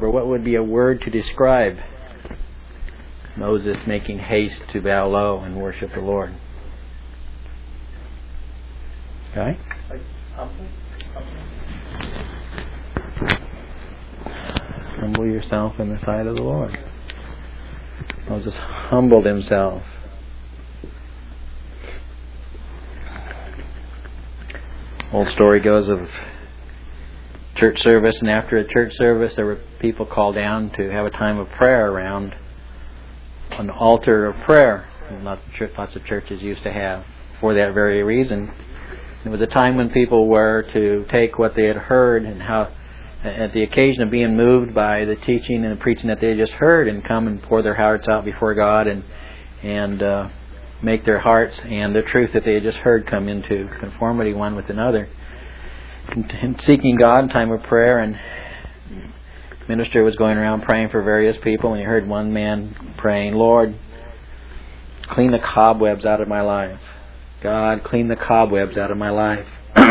or what would be a word to describe Moses making haste to bow low and worship the Lord? Okay? Humble yourself in the sight of the Lord. Moses humbled himself. Old story goes of church service, and after a church service there were people called down to have a time of prayer around an altar of prayer. Lots of churches used to have for that very reason. It was a time when people were to take what they had heard and how, at the occasion of being moved by the teaching and the preaching that they had just heard, and come and pour their hearts out before God and make their hearts and the truth that they had just heard come into conformity one with another. And seeking God in time of prayer, and the minister was going around praying for various people, and he heard one man praying, "Lord, clean the cobwebs out of my life. God, clean the cobwebs out of my life.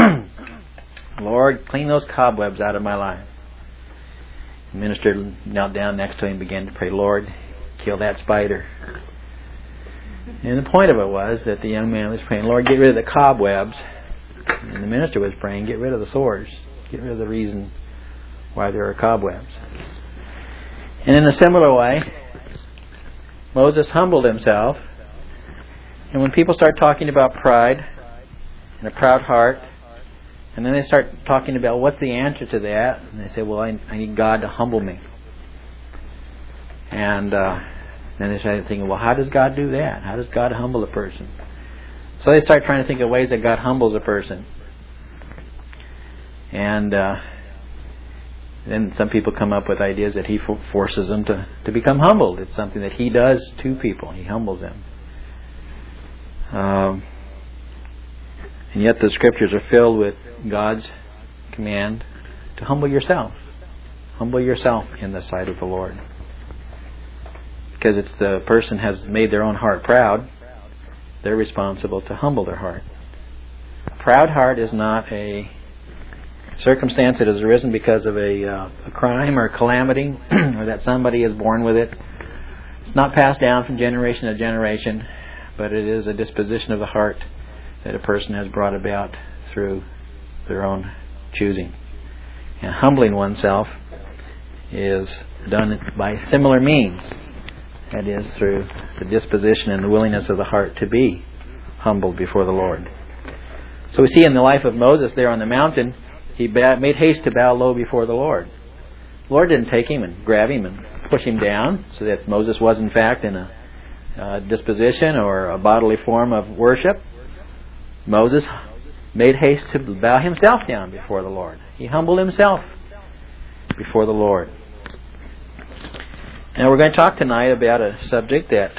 Lord, clean those cobwebs out of my life." The minister knelt down next to him and began to pray, "Lord, kill that spider." And the point of it was that the young man was praying, "Lord, get rid of the cobwebs." And the minister was praying, "Get rid of the sores. Get rid of the reason why there are cobwebs." And in a similar way, Moses humbled himself. And when people start talking about pride and a proud heart, and then they start talking about what's the answer to that, and they say, "Well, I need God to humble me." And then they start thinking, "Well, how does God do that? How does God humble a person?" So they start trying to think of ways that God humbles a person. And then some people come up with ideas that He forces them to become humbled. It's something that He does to people. He humbles them. And yet the Scriptures are filled with God's command to humble yourself. Humble yourself in the sight of the Lord. Because it's the person has made their own heart proud, they're responsible to humble their heart. A proud heart is not a circumstance that has arisen because of a crime or calamity, or that somebody is born with it. It's not passed down from generation to generation, but it is a disposition of the heart that a person has brought about through their own choosing. And humbling oneself is done by similar means. That is, through the disposition and the willingness of the heart to be humbled before the Lord. So we see in the life of Moses there on the mountain, he made haste to bow low before the Lord. The Lord didn't take him and grab him and push him down, so that Moses was in fact in a disposition or a bodily form of worship. Moses made haste to bow himself down before the Lord. He humbled himself before the Lord. Now we're going to talk tonight about a subject that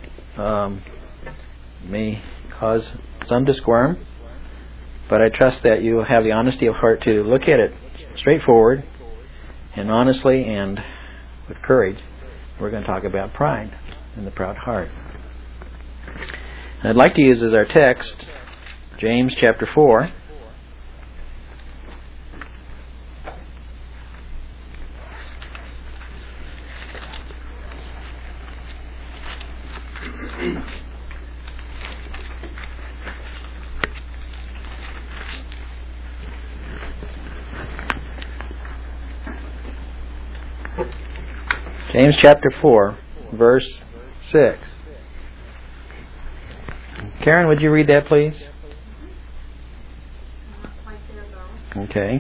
may cause some to squirm, but I trust that you will have the honesty of heart to look at it straightforward and honestly and with courage. We're going to talk about pride and the proud heart. And I'd like to use as our text James chapter 4. James chapter 4, verse 6. Karen, would you read that, please? Okay.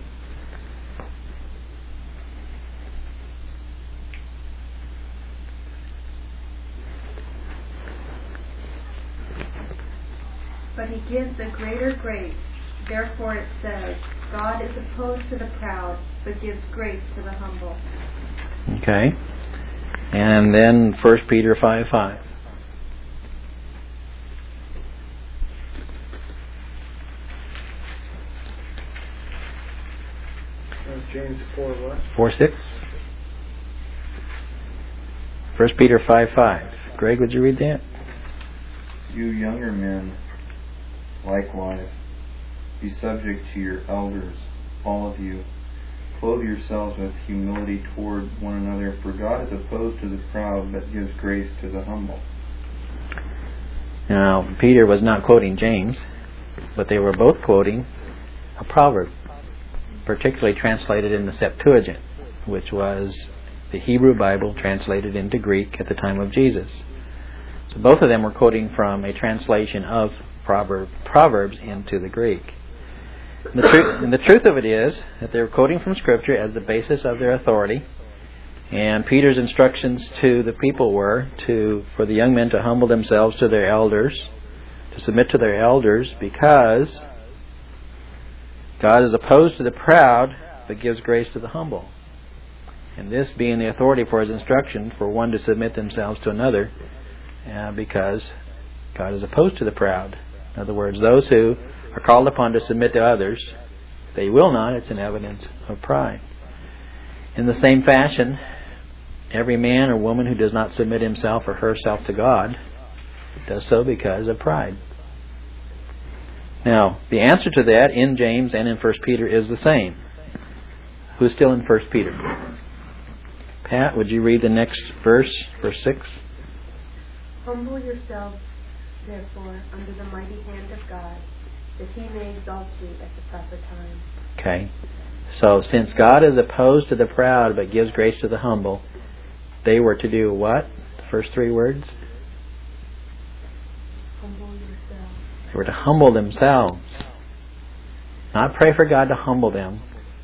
But He gives a greater grace. Therefore it says, God is opposed to the proud, but gives grace to the humble. Okay. And then 1 Peter 5:5. James 4 what? 4:6. 1 Peter 5:5. Greg, would you read that? You younger men, likewise, be subject to your elders, all of you. clothe yourselves with humility toward one another, for God is opposed to the proud, but gives grace to the humble. Now, Peter was not quoting James, but they were both quoting a proverb, particularly translated in the Septuagint, which was the Hebrew Bible translated into Greek at the time of Jesus. So both of them were quoting from a translation of Proverbs into the Greek. And the truth of it is that they were quoting from Scripture as the basis of their authority. And Peter's instructions to the people were for the young men to humble themselves to their elders, to submit to their elders, because God is opposed to the proud, but gives grace to the humble. And this being the authority for His instruction for one to submit themselves to another, because God is opposed to the proud. In other words, those who are called upon to submit to others, they will not. It's an evidence of pride. In the same fashion, every man or woman who does not submit himself or herself to God does so because of pride. Now, the answer to that in James and in 1 Peter is the same. Who's still in 1 Peter? Pat, would you read the next verse, verse 6? Humble yourselves, therefore, under the mighty hand of God, that He may exalt you at the proper time. Okay. So, since God is opposed to the proud but gives grace to the humble, they were to do what? The first three words? Humble yourselves. They were to humble themselves. Not pray for God to humble them.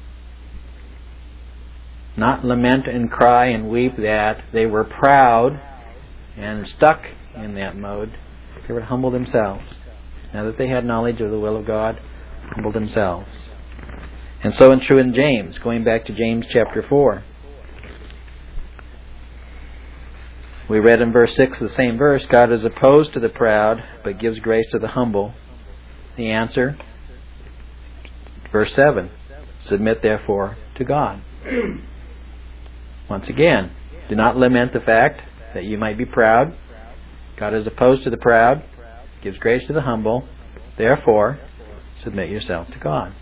Not lament and cry and weep that they were proud and stuck in that mode. They were to humble themselves. Now that they had knowledge of the will of God, humble themselves. And so it's true in James, going back to James chapter 4. We read in verse 6 of the same verse, God is opposed to the proud, but gives grace to the humble. The answer, verse 7, submit therefore to God. Once again, do not lament the fact that you might be proud. God is opposed to the proud, gives grace to the humble. Therefore, submit yourself to God.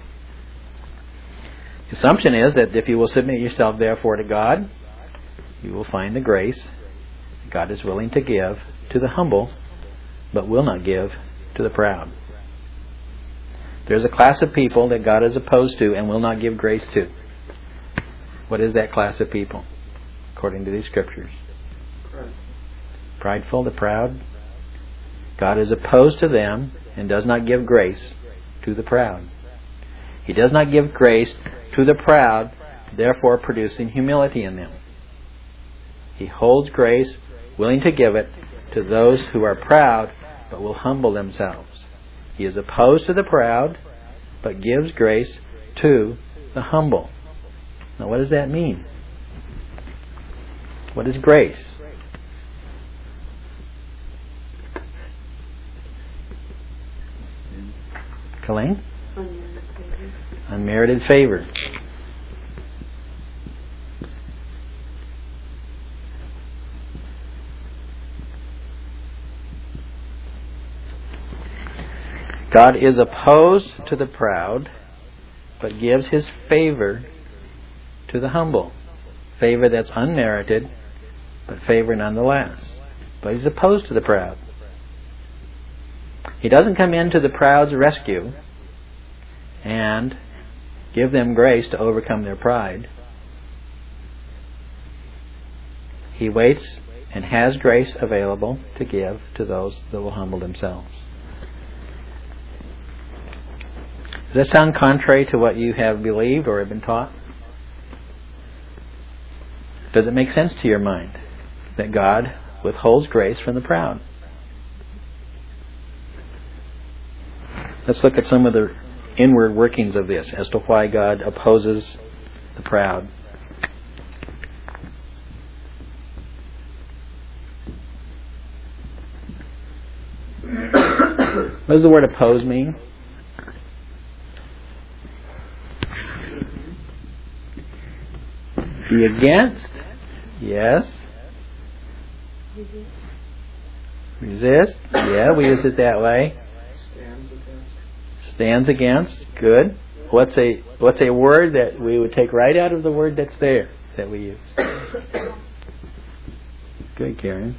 The assumption is that if you will submit yourself therefore to God, you will find the grace God is willing to give to the humble, but will not give to the proud. There's a class of people that God is opposed to and will not give grace to. What is that class of people, according to these scriptures? Prideful, the proud. God is opposed to them and does not give grace to the proud. He does not give grace to the proud, therefore producing humility in them. He holds grace, willing to give it to those who are proud, but will humble themselves. He is opposed to the proud, but gives grace to the humble. Now, what does that mean? What is grace? Colleen? Unmerited favor. God is opposed to the proud, but gives His favor to the humble. Favor that's unmerited, but favor nonetheless. But He's opposed to the proud. He doesn't come into the proud's rescue and give them grace to overcome their pride. He waits and has grace available to give to those that will humble themselves. Does that sound contrary to what you have believed or have been taught? Does it make sense to your mind that God withholds grace from the proud? Let's look at some of the inward workings of this as to why God opposes the proud. What does the word oppose mean? Be against? Yes. Resist? Yeah, we use it that way. Stands against. Stands against? Good. What's a word that we would take right out of the word that's there that we use? Good, Karen.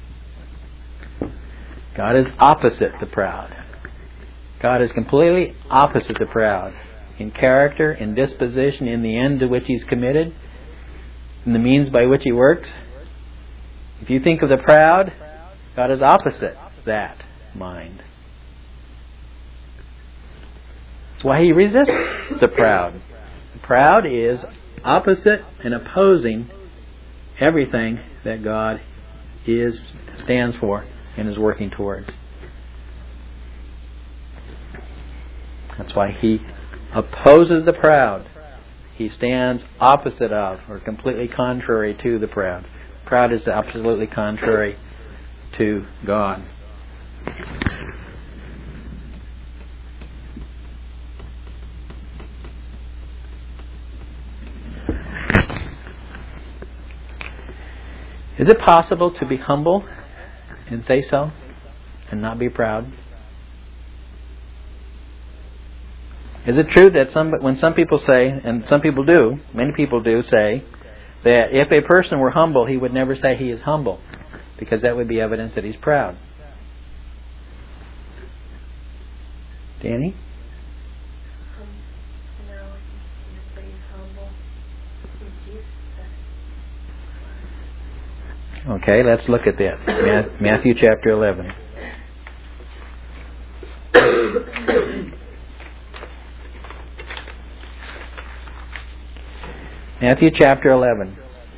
God is opposite the proud. God is completely opposite the proud in character, in disposition, in the end to which He's committed, in the means by which He works. If you think of the proud, God is opposite that mind. That's why He resists the proud. The proud is opposite and opposing everything that God stands for and is working towards. That's why He opposes the proud. He stands opposite of, or completely contrary to the proud. Proud is absolutely contrary to God. Is it possible to be humble and say so and not be proud? Is it true that when some people say, and some people do, many people do say, that if a person were humble, he would never say he is humble, because that would be evidence that he's proud? Danny? Okay, let's look at that. Matthew chapter 11. Matthew chapter 11.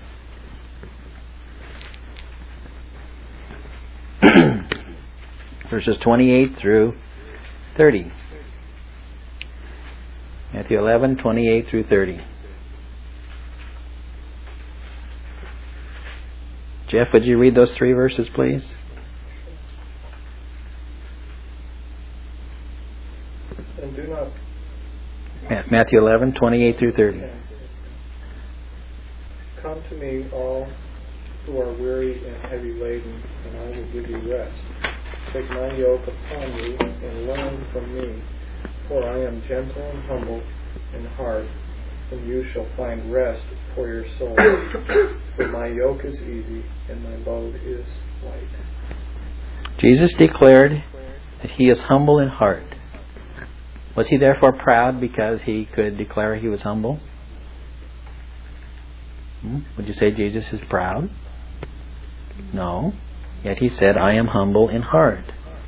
Verses 28 through 30. Matthew 11, 28 through 30. Jeff, would you read those three verses, please? And do not... Matthew 11, 28 through 30. Come to me, all who are weary and heavy laden, and I will give you rest. Take my yoke upon you and learn from me, for I am gentle and humble in heart, and you shall find rest for your soul. For my yoke is easy and my load is light. Jesus declared that He is humble in heart. Was He therefore proud because He could declare He was humble? Would you say Jesus is proud? No. Yet He said, I am humble in heart.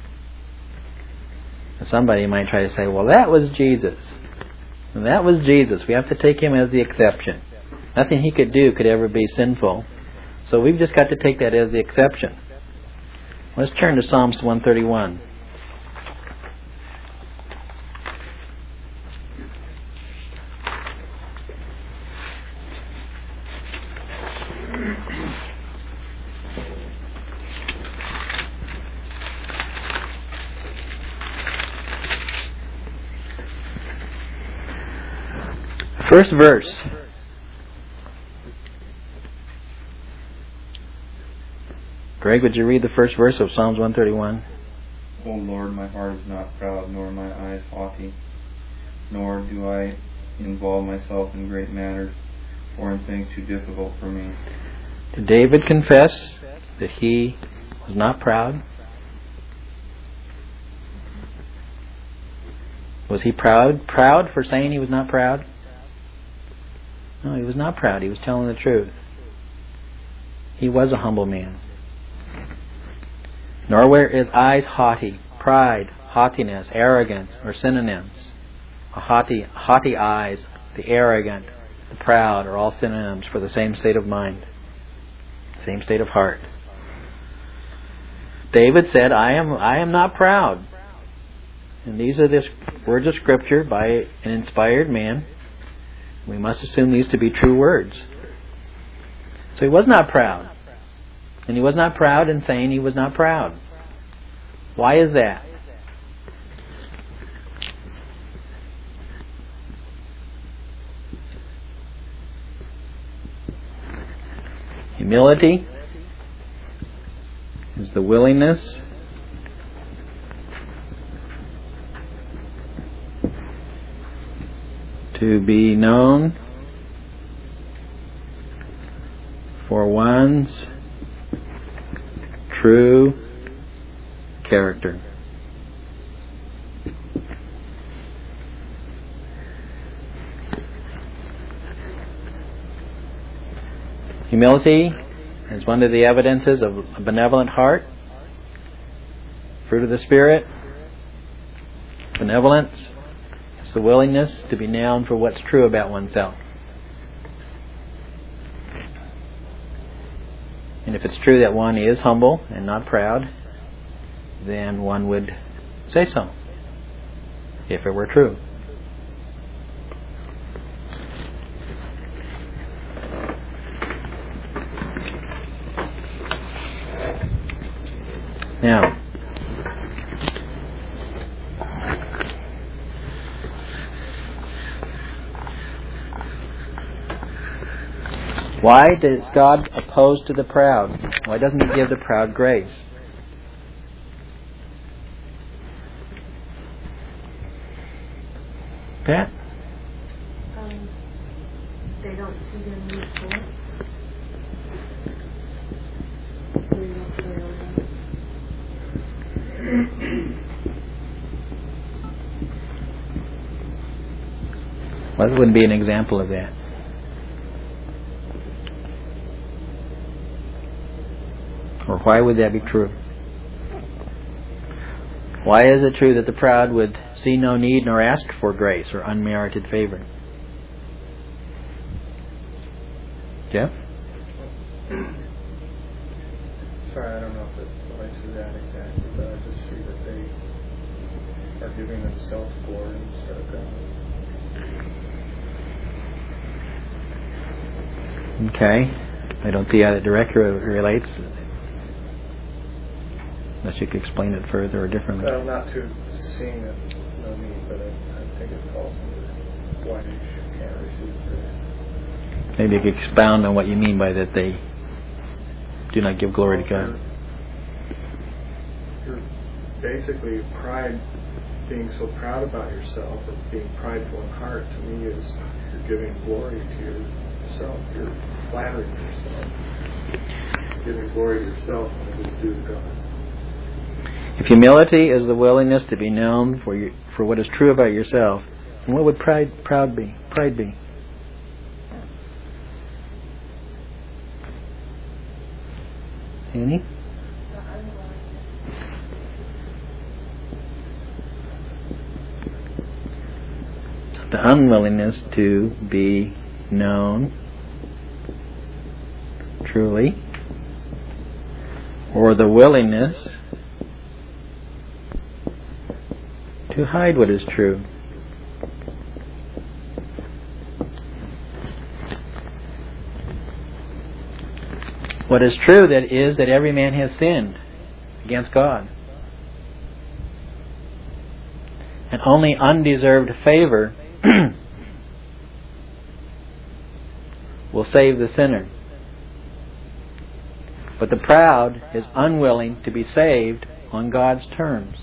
Somebody might try to say, well, that was Jesus. And that was Jesus. We have to take Him as the exception. Nothing He could do could ever be sinful. So we've just got to take that as the exception. Let's turn to Psalms 131. First verse. Greg, would you read the first verse of Psalms 131? O Lord, my heart is not proud, nor my eyes haughty, nor do I involve myself in great matters, or in things too difficult for me. Did David confess that he was not proud? Was he proud for saying he was not proud? No, he was not proud. He was telling the truth. He was a humble man. Nor were his eyes haughty. Pride, haughtiness, arrogance are synonyms. Haughty eyes, the arrogant, the proud are all synonyms for the same state of mind, same state of heart. David said, I am not proud. And these are the words of Scripture by an inspired man. We must assume these to be true words. So he was not proud. And he was not proud in saying he was not proud. Why is that? Humility is the willingness to be known for one's true character. Humility is one of the evidences of a benevolent heart. Fruit of the Spirit, benevolence, is the willingness to be known for what's true about oneself. And if it's true that one is humble and not proud, then one would say so, if it were true. Now, why is God opposed to the proud? Why doesn't He give the proud grace? Pat? They don't see their need for it. What would be an example of that? Or why would that be true? Why is it true that the proud would see no need nor ask for grace or unmerited favor? Jeff? Sorry, I don't know if it relates to that exactly, but I just see that they are giving themselves glory instead of God. Okay. I don't see how that directly relates. Unless you could explain it further or differently. Well, not to seeing it, no need, but I think it falls under why you can't receive grace. Maybe you could expound on what you mean by that they do not give glory to God. You're basically pride, being so proud about yourself, or being prideful in heart, to me is you're giving glory to yourself. You're flattering yourself. You're giving glory to yourself when it is due to God. If humility is the willingness to be known for what is true about yourself, then what would pride be? Annie? The unwillingness to be known truly, or the willingness to hide what is true. What is true is that every man has sinned against God. And only undeserved favor will save the sinner. But the proud is unwilling to be saved on God's terms.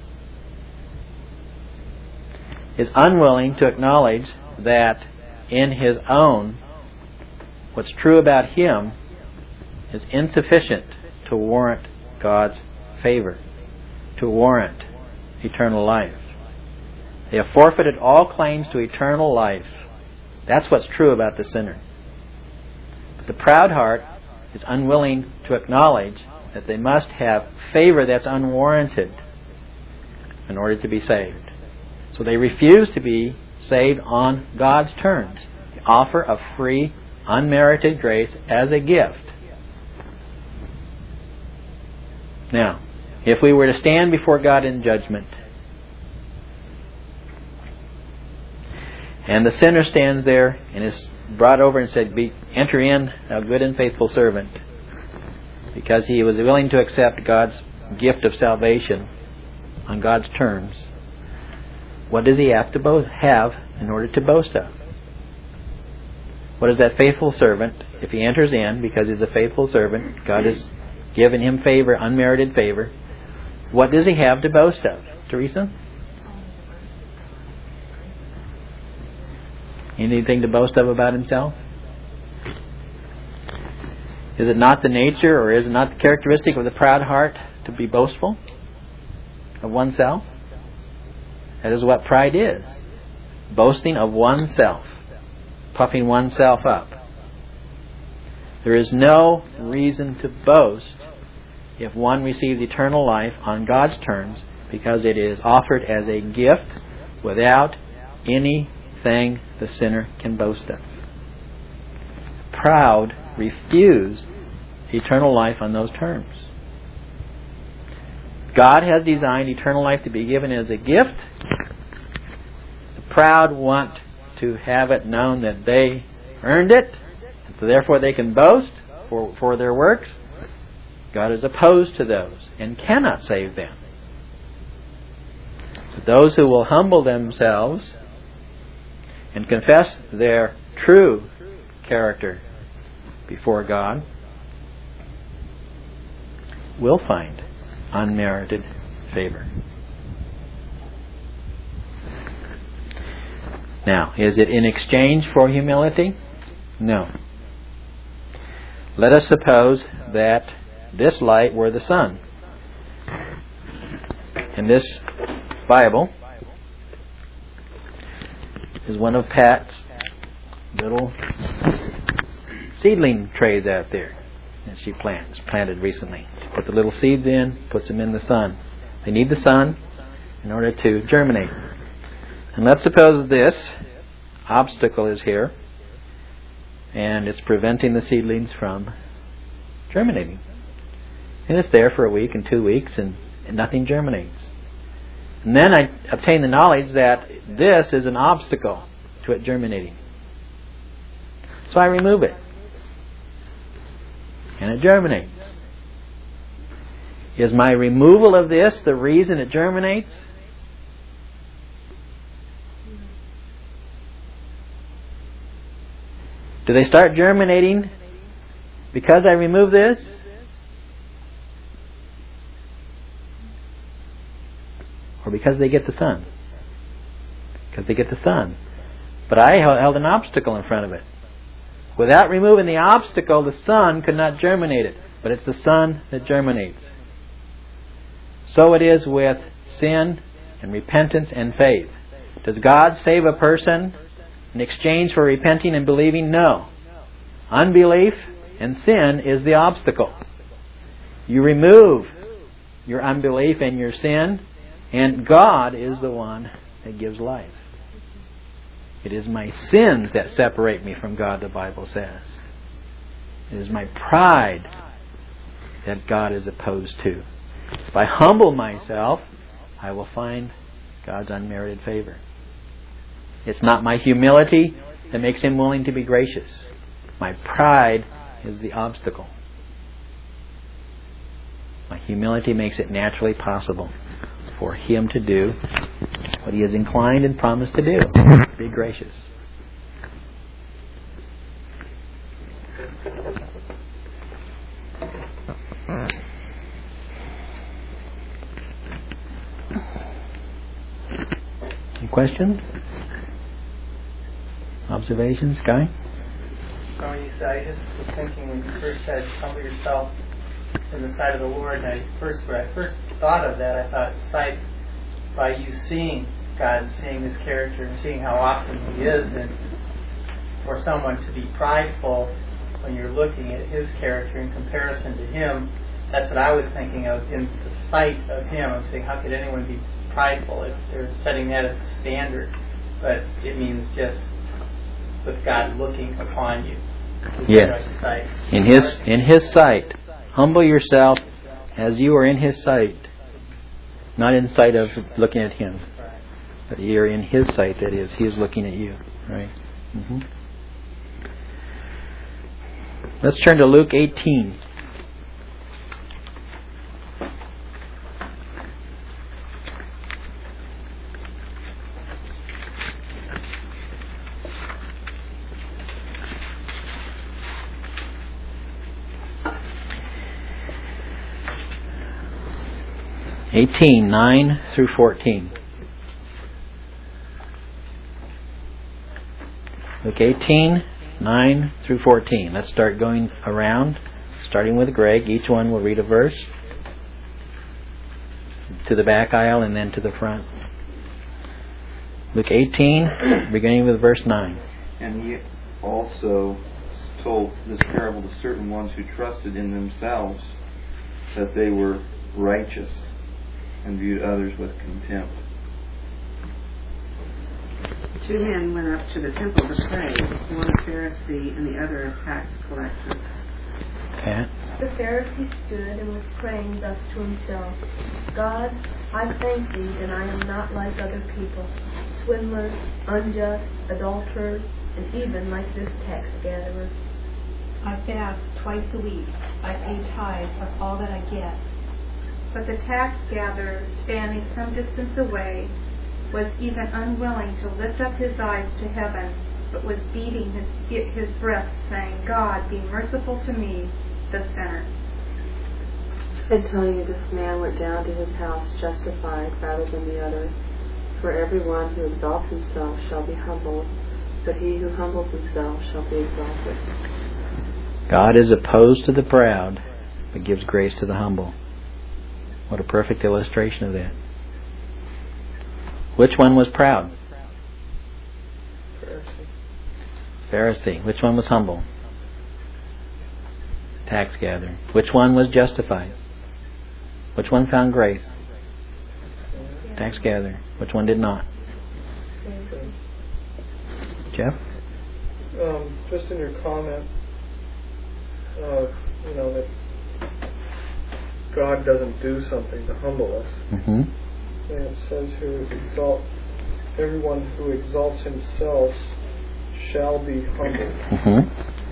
Is unwilling to acknowledge that in his own, what's true about him is insufficient to warrant God's favor, to warrant eternal life. They have forfeited all claims to eternal life. That's what's true about the sinner. But the proud heart is unwilling to acknowledge that they must have favor that's unwarranted in order to be saved. So they refuse to be saved on God's terms. The offer of free, unmerited grace as a gift. Now, if we were to stand before God in judgment, and the sinner stands there and is brought over and said, "Enter in, thou good and faithful servant," because he was willing to accept God's gift of salvation on God's terms, what does he have to have in order to boast of? What is that faithful servant, if he enters in because he's a faithful servant, God has given him favor, unmerited favor, what does he have to boast of? Teresa? Anything to boast of about himself? Is it not the nature, or is it not the characteristic of the proud heart to be boastful of oneself? That is what pride is. Boasting of oneself. Puffing oneself up. There is no reason to boast if one receives eternal life on God's terms, because it is offered as a gift without anything the sinner can boast of. Proud refuse eternal life on those terms. God has designed eternal life to be given as a gift. The proud want to have it known that they earned it, and so therefore they can boast for their works. God is opposed to those and cannot save them. But those who will humble themselves and confess their true character before God will find unmerited favor. Now, is it in exchange for humility? No. Let us suppose that this light were the sun. And this Bible is one of Pat's little seedling trays out there that she planted recently. She put the little seeds in, puts them in the sun. They need the sun in order to germinate. And let's suppose this obstacle is here, and it's preventing the seedlings from germinating. And it's there for a week and 2 weeks, and nothing germinates. And then I obtain the knowledge that this is an obstacle to it germinating. So I remove it. And it germinates. Is my removal of this the reason it germinates? Do they start germinating because I remove this? Or because they get the sun? Because they get the sun. But I held an obstacle in front of it. Without removing the obstacle, the sun could not germinate it. But it's the sun that germinates. So it is with sin and repentance and faith. Does God save a person in exchange for repenting and believing? No. Unbelief and sin is the obstacle. You remove your unbelief and your sin, and God is the one that gives life. It is my sins that separate me from God, the Bible says. It is my pride that God is opposed to. If I humble myself, I will find God's unmerited favor. It's not my humility that makes Him willing to be gracious. My pride is the obstacle. My humility makes it naturally possible for Him to do what He is inclined and promised to do. Be gracious. Any questions? Observations, Guy? So when you said, I just was thinking when you first said, humble yourself in the sight of the Lord, and when I first thought of that, I thought, sight, by you seeing God and seeing His character and seeing how awesome He is, and for someone to be prideful when you're looking at His character in comparison to Him, that's what I was thinking of, in the sight of Him. I'm saying, how could anyone be prideful if they're setting that as a standard? But it means just with God looking upon you. Yes. In His sight. Humble yourself as you are in His sight. Not in sight of looking at Him. But you're in His sight, that is. He is looking at you. Right? Mm-hmm. Let's turn to Luke 18. (18) 9 through 14. Luke 18, 9 through 14. Let's start going around, starting with Greg. Each one will read a verse to the back aisle and then to the front. Luke 18, beginning with verse 9. And he also told this parable to certain ones who trusted in themselves that they were righteous and viewed others with contempt. 2 men went up to the temple to pray, one a Pharisee and the other a tax collector. Okay. The Pharisee stood and was praying thus to himself, God, I thank thee that I am not like other people, swindlers, unjust, adulterers, and even like this tax gatherer. I fast twice a week. I pay tithes of all that I get. But the tax gatherer, standing some distance away, was even unwilling to lift up his eyes to heaven, but was beating his breast, saying, God, be merciful to me, the sinner. I tell you, this man went down to his house justified rather than the other. For everyone who exalts himself shall be humbled, but he who humbles himself shall be exalted. God is opposed to the proud, but gives grace to the humble. What a perfect illustration of that. Which one was proud? Pharisee. Which one was humble? Tax gatherer. Which one was justified? Which one found grace? Tax gatherer. Which one did not? Jeff? Just in your comment, that God doesn't do something to humble us. Mm-hmm. And it says here, everyone who exalts himself shall be humbled. Mm-hmm.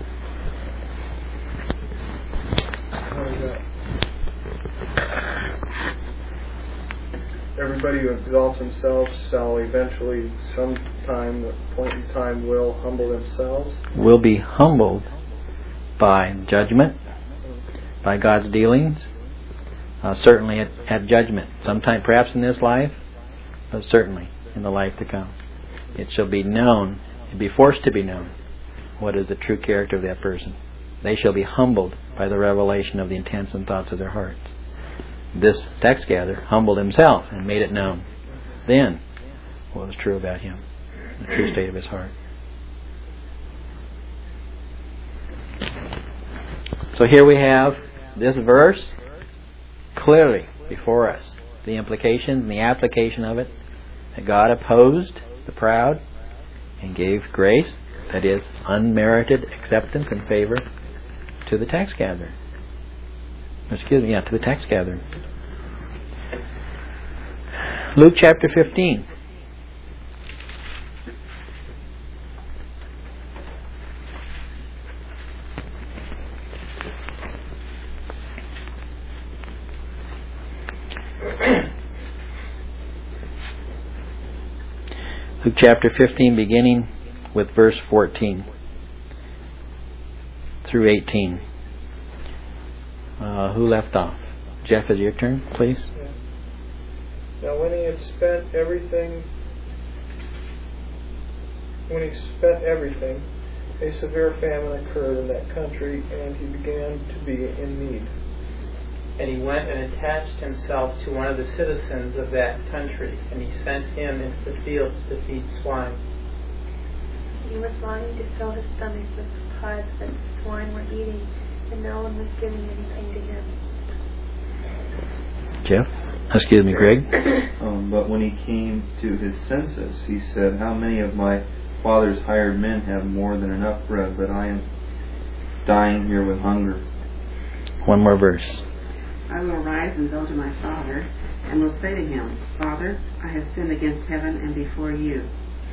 How is that? Everybody who exalts himself shall eventually, point in time, will humble themselves. Will be humbled by judgment, by God's dealings. Certainly at judgment. Sometime perhaps in this life, but certainly in the life to come. It shall be known, and be forced to be known, what is the true character of that person. They shall be humbled by the revelation of the intents and thoughts of their hearts. This tax gatherer humbled himself and made it known then what was true about him, the true state of his heart. So here we have this verse clearly before us, the implications and the application of it, that God opposed the proud and gave grace, that is, unmerited acceptance and favor, to the tax gatherer. To the tax gatherer. Luke chapter 15. Luke chapter 15, beginning with verse 14 through 18. Who left off? Jeff, is it your turn, please? Yeah. Now when he spent everything, a severe famine occurred in that country, and he began to be in need. And he went and attached himself to one of the citizens of that country, and he sent him into the fields to feed swine. He was longing to fill his stomach with the pods that the swine were eating, and no one was giving anything to him. Jeff? Excuse me, Greg? But when he came to his senses, he said, how many of my father's hired men have more than enough bread, but I am dying here with hunger? One more verse. I will rise and go to my father, and will say to him, Father, I have sinned against heaven and before you.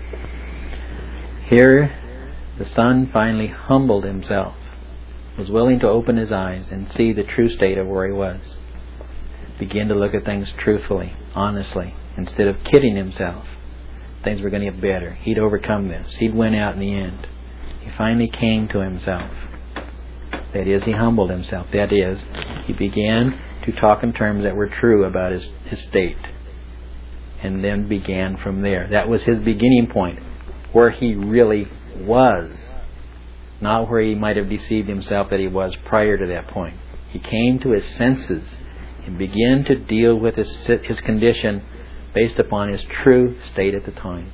Here, the son finally humbled himself, was willing to open his eyes and see the true state of where he was. Begin to look at things truthfully, honestly, instead of kidding himself. Things were going to get better. He'd overcome this. He'd win out in the end. He finally came to himself. That is, he humbled himself. That is, he began to talk in terms that were true about his state. And then began from there. That was his beginning point, where he really was, not where he might have deceived himself that he was prior to that point. He came to his senses and began to deal with his condition based upon his true state at the time.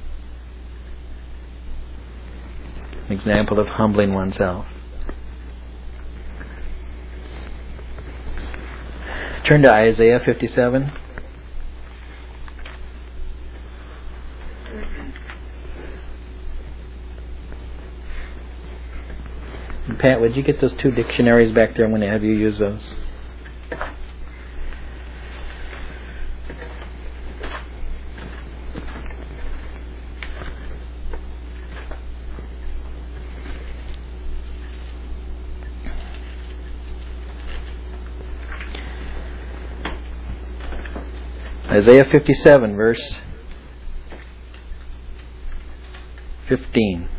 An example of humbling oneself. Turn to Isaiah 57. And Pat, would you get those 2 dictionaries back there? I'm going to have you use those. Isaiah 57, verse 15.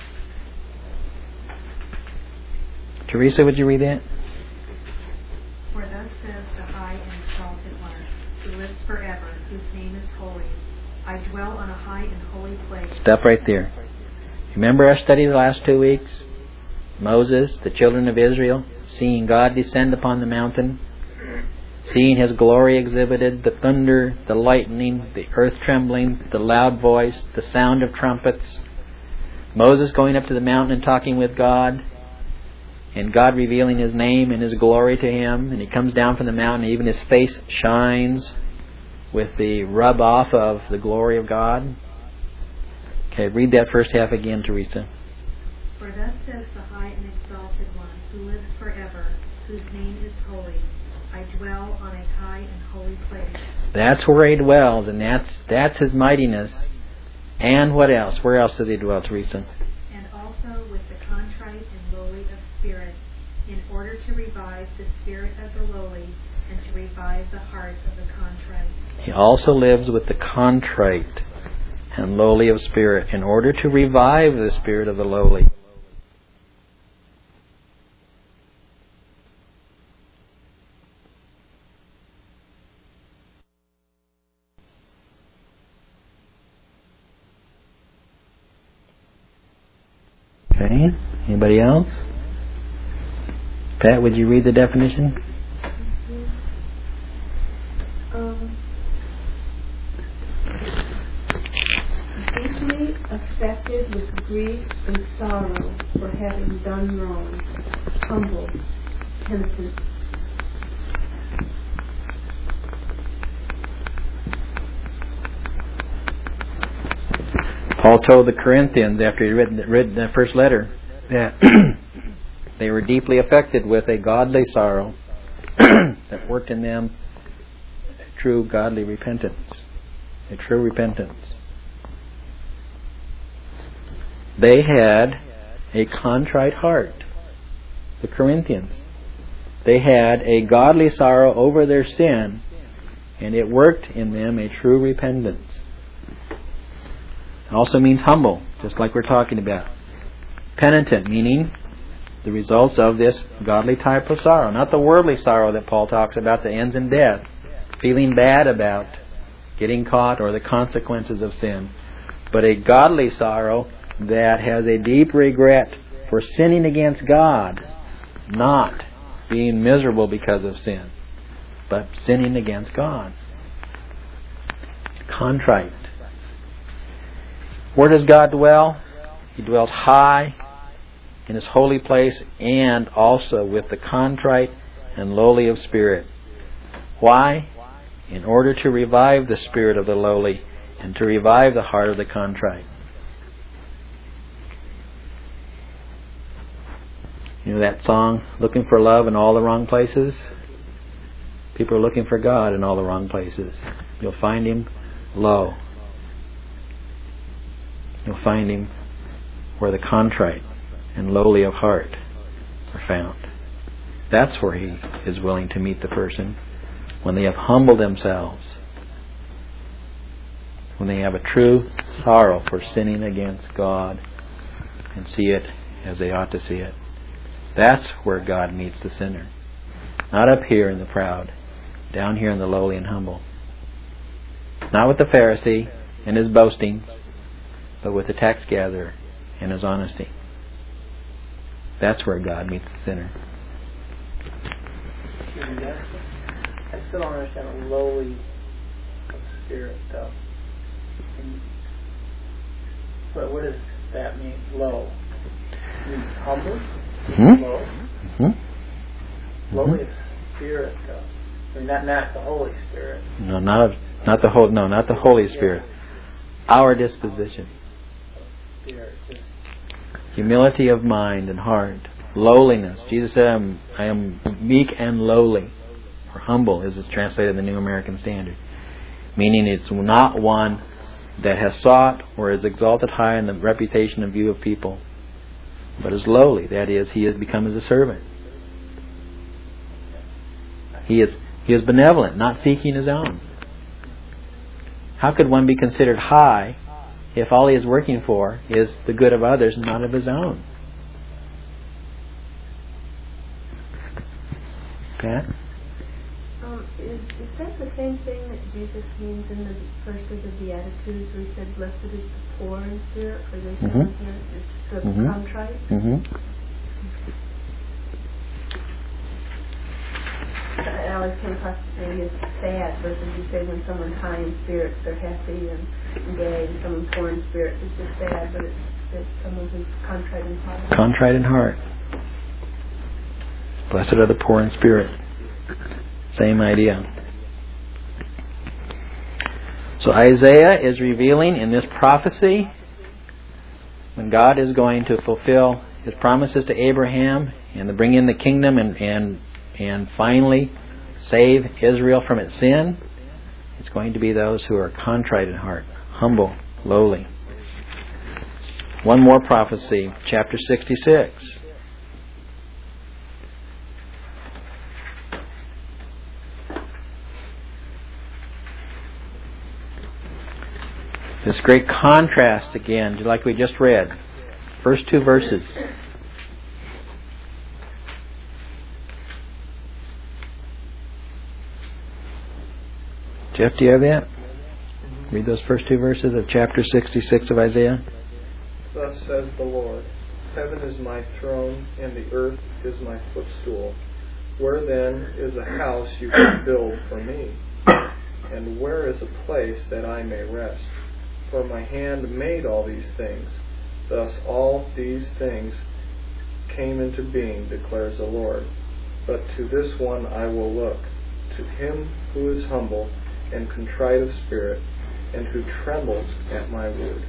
Teresa, would you read that? For thus says the high and exalted one, who lives forever, whose name is holy. I dwell on a high and holy place. Stop right there. Remember our study the last 2 weeks? Moses, the children of Israel, seeing God descend upon the mountain, seeing His glory exhibited, the thunder, the lightning, the earth trembling, the loud voice, the sound of trumpets. Moses going up to the mountain and talking with God, and God revealing His name and His glory to him, and he comes down from the mountain, and even his face shines with the rub off of the glory of God. Okay, read that first half again, Teresa. For thus says the high and exalted one, who lives forever, whose name is holy. I dwell on a high and holy place. That's where He dwells, and that's His mightiness. And what else? Where else does He dwell, Teresa? And also with the contrite and lowly of spirit, in order to revive the spirit of the lowly, and to revive the heart of the contrite. He also lives with the contrite and lowly of spirit, in order to revive the spirit of the lowly. Okay, anybody else? Pat, would you read the definition? Deeply affected with grief and sorrow for having done wrong, humble, penitent. Paul told the Corinthians after he read the first letter that they were deeply affected with a godly sorrow that worked in them a true godly repentance. A true repentance. They had a contrite heart. The Corinthians. They had a godly sorrow over their sin, and it worked in them a true repentance. It also means humble, just like we're talking about. Penitent, meaning the results of this godly type of sorrow. Not the worldly sorrow that Paul talks about that ends in death. Feeling bad about getting caught or the consequences of sin. But a godly sorrow that has a deep regret for sinning against God. Not being miserable because of sin, but sinning against God. Contrite. Where does God dwell? He dwells high in His holy place, and also with the contrite and lowly of spirit. Why? In order to revive the spirit of the lowly and to revive the heart of the contrite. You know that song, looking for love in all the wrong places? People are looking for God in all the wrong places. You'll find Him low. You'll find Him where the contrite and lowly of heart are found. That's where He is willing to meet the person, when they have humbled themselves, when they have a true sorrow for sinning against God and see it as they ought to see it. That's where God meets the sinner. Not up here in the proud, down here in the lowly and humble. Not with the Pharisee and his boastings, but with the tax gatherer and his honesty. That's where God meets the sinner. I still don't understand a lowly of spirit, though. But what does that mean, low? Mean humble? Low? Lowly of spirit, though. I mean, not the Holy Spirit. No, not the Holy Spirit. Our disposition. Spirit, just humility of mind and heart. Lowliness. Jesus said, I am meek and lowly. Or humble, as it's translated in the New American Standard. Meaning it's not one that has sought or is exalted high in the reputation and view of people, but is lowly. That is, he has become as a servant. He is benevolent, not seeking his own. How could one be considered high if all he is working for is the good of others and not of his own? Pat? Is that the same thing that Jesus means in the verses of the Beatitudes where he said, "Blessed is the poor in spirit, for they shall inherit the contrite"? I always came across maybe it's sad versus you say when someone's high in spirits they're happy and gay, and someone poor in spirits is just sad, but it's someone who's contrite in heart. Contrite in heart. Blessed are the poor in spirit. Same idea. So Isaiah is revealing in this prophecy when God is going to fulfill his promises to Abraham and to bring in the kingdom and finally save Israel from its sin. It's going to be those who are contrite in heart, humble, lowly. One more prophecy, chapter 66. This great contrast again, like we just read. First two verses. Jeff, do you have that? Read those first two verses of chapter 66 of Isaiah. Thus says the Lord, Heaven is my throne, and the earth is my footstool. Where then is a house you can build for me? And where is a place that I may rest? For my hand made all these things. Thus all these things came into being, declares the Lord. But to this one I will look, to him who is humble and contrite of spirit, and who trembles at my word.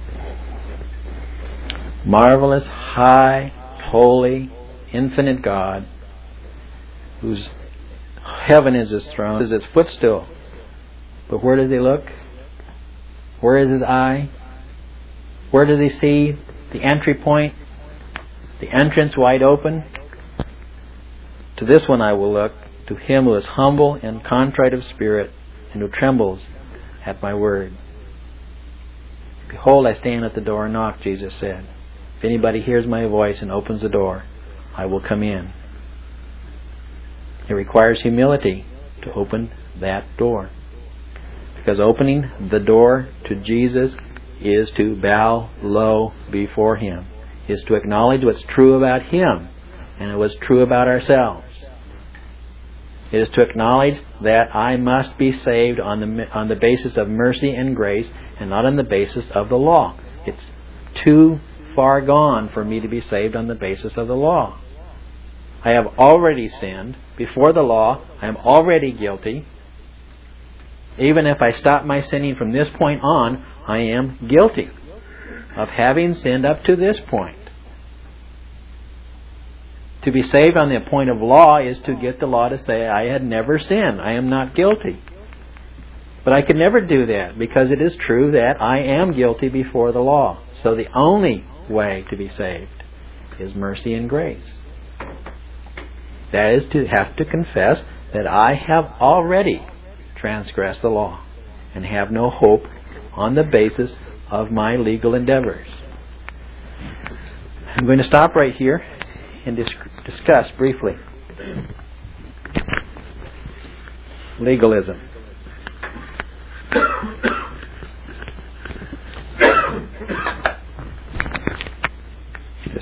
Marvelous, high, holy, infinite God, whose heaven is his throne, is his footstool. But where does he look? Where is his eye? Where does he see the entry point? The entrance wide open? To this one I will look, to him who is humble and contrite of spirit, and who trembles at my word. Behold, I stand at the door and knock, Jesus said. If anybody hears my voice and opens the door, I will come in. It requires humility to open that door. Because opening the door to Jesus is to bow low before him, is to acknowledge what's true about him and what's true about ourselves. It is to acknowledge that I must be saved on the basis of mercy and grace and not on the basis of the law. It's too far gone for me to be saved on the basis of the law. I have already sinned. Before the law, I am already guilty. Even if I stop my sinning from this point on, I am guilty of having sinned up to this point. To be saved on the point of law is to get the law to say, I had never sinned. I am not guilty. But I could never do that because it is true that I am guilty before the law. So the only way to be saved is mercy and grace. That is to have to confess that I have already transgressed the law and have no hope on the basis of my legal endeavors. I'm going to stop right here and discuss briefly legalism.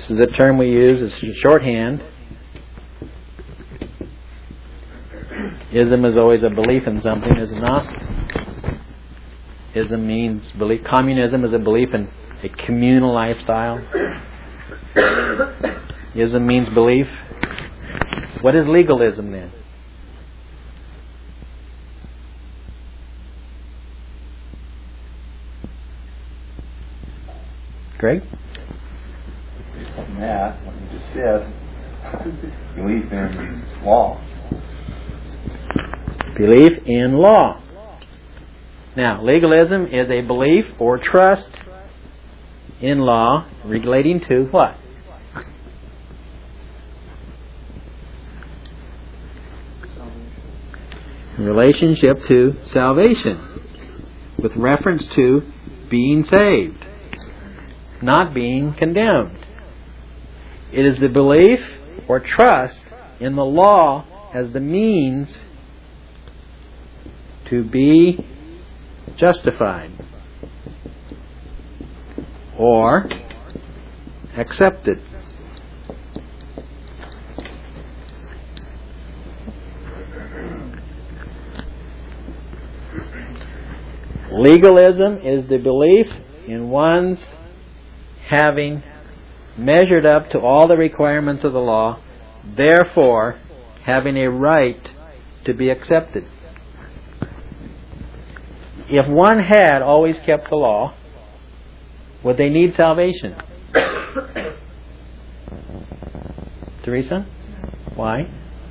This is a term we use as shorthand. Ism is always a belief in something, is it not? Ism means belief. Communism is a belief in a communal lifestyle. Ism means belief. What is legalism then? Greg? Based on that, what you just said, belief in law. Belief in law. Now, legalism is a belief or trust in law relating to what? In relationship to salvation, with reference to being saved, not being condemned. It is the belief or trust in the law as the means to be justified or accepted. Legalism is the belief in one's having measured up to all the requirements of the law, therefore having a right to be accepted. If one had always kept the law, would they need salvation? Teresa? Why?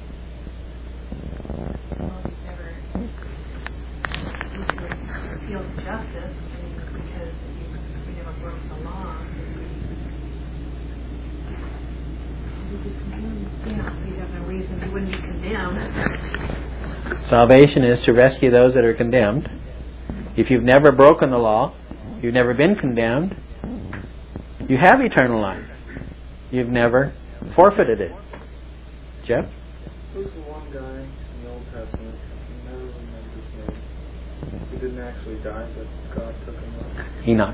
Feel justice because you never broke the law. You have no reason you wouldn't be condemned. Salvation is to rescue those that are condemned. If you've never broken the law, you've never been condemned, you have eternal life. You've never forfeited it. Jeff? Who's the one guy in the Old Testament, I never remember his name, who didn't actually die, but God took him up? Enoch.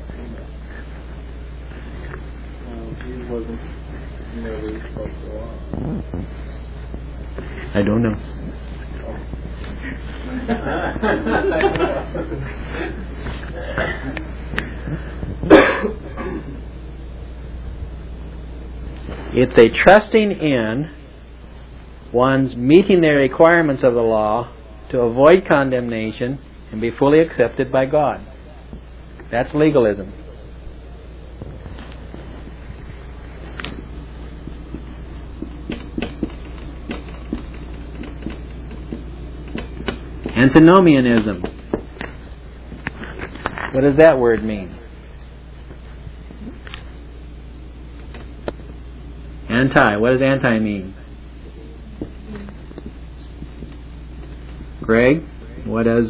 He wasn't nearly supposed to go on. I don't know. It's a trusting in one's meeting the requirements of the law to avoid condemnation and be fully accepted by God. That's legalism. Antinomianism. What does that word mean? Anti. What does anti mean? Greg, what does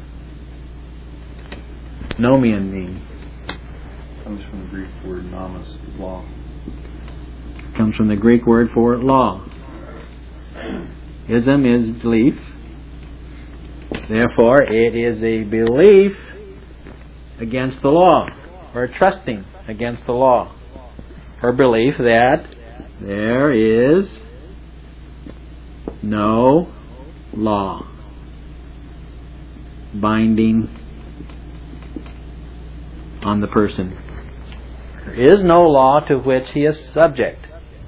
nomian mean? Comes from the Greek word nomos, law. Comes from the Greek word for law. Ism is belief. Therefore, it is a belief against the law, or trusting against the law, or belief that there is no law binding on the person. There is no law to which he is subject.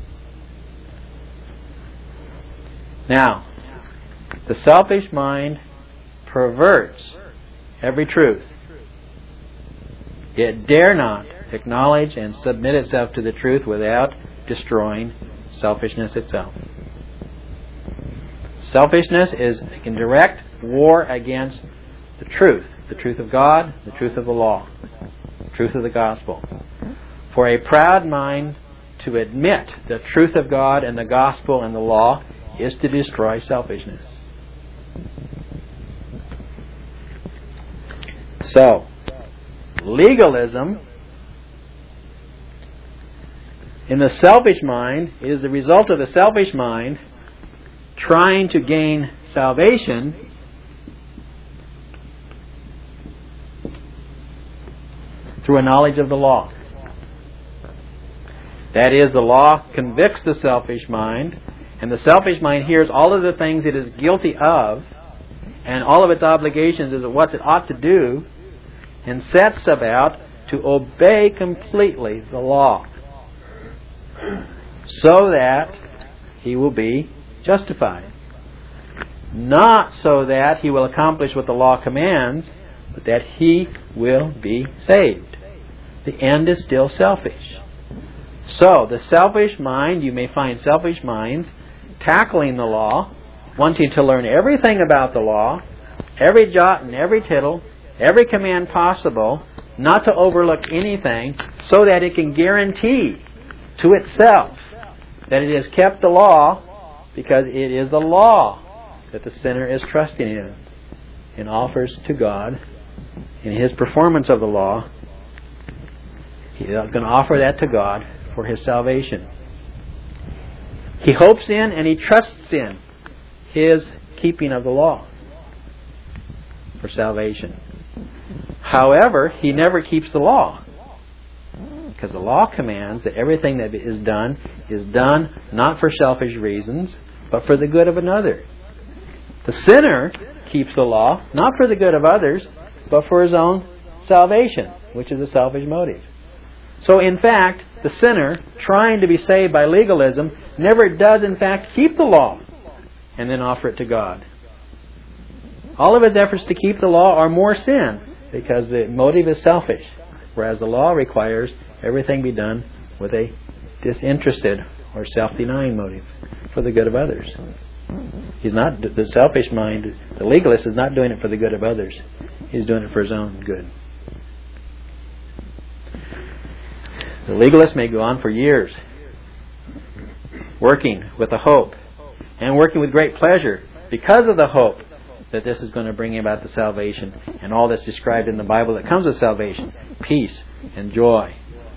Now, the selfish mind perverts every truth. It dare not acknowledge and submit itself to the truth without destroying selfishness itself. Selfishness is in direct war against the truth of God, the truth of the law, the truth of the gospel. For a proud mind to admit the truth of God and the gospel and the law is to destroy selfishness. So, legalism in the selfish mind is the result of the selfish mind trying to gain salvation through a knowledge of the law. That is, the law convicts the selfish mind, and the selfish mind hears all of the things it is guilty of, and all of its obligations is what it ought to do, and sets about to obey completely the law, so that he will be justified. Not so that he will accomplish what the law commands, but that he will be saved. The end is still selfish. So, the selfish mind, you may find selfish minds tackling the law, wanting to learn everything about the law, every jot and every tittle, every command possible, not to overlook anything, so that it can guarantee to itself that it has kept the law, because it is the law that the sinner is trusting in and offers to God in his performance of the law. He's going to offer that to God for his salvation. He hopes in and he trusts in his keeping of the law for salvation. However, he never keeps the law, because the law commands that everything that is done not for selfish reasons, but for the good of another. The sinner keeps the law not for the good of others, but for his own salvation, which is a selfish motive. So in fact, the sinner, trying to be saved by legalism, never does in fact keep the law and then offer it to God. All of his efforts to keep the law are more sin, because the motive is selfish, whereas the law requires everything be done with a disinterested or self-denying motive for the good of others. He's not, the selfish mind, the legalist is not doing it for the good of others. He's doing it for his own good. The legalist may go on for years, working with a hope, and working with great pleasure, because of the hope that this is going to bring about the salvation and all that's described in the Bible that comes with salvation, peace and joy,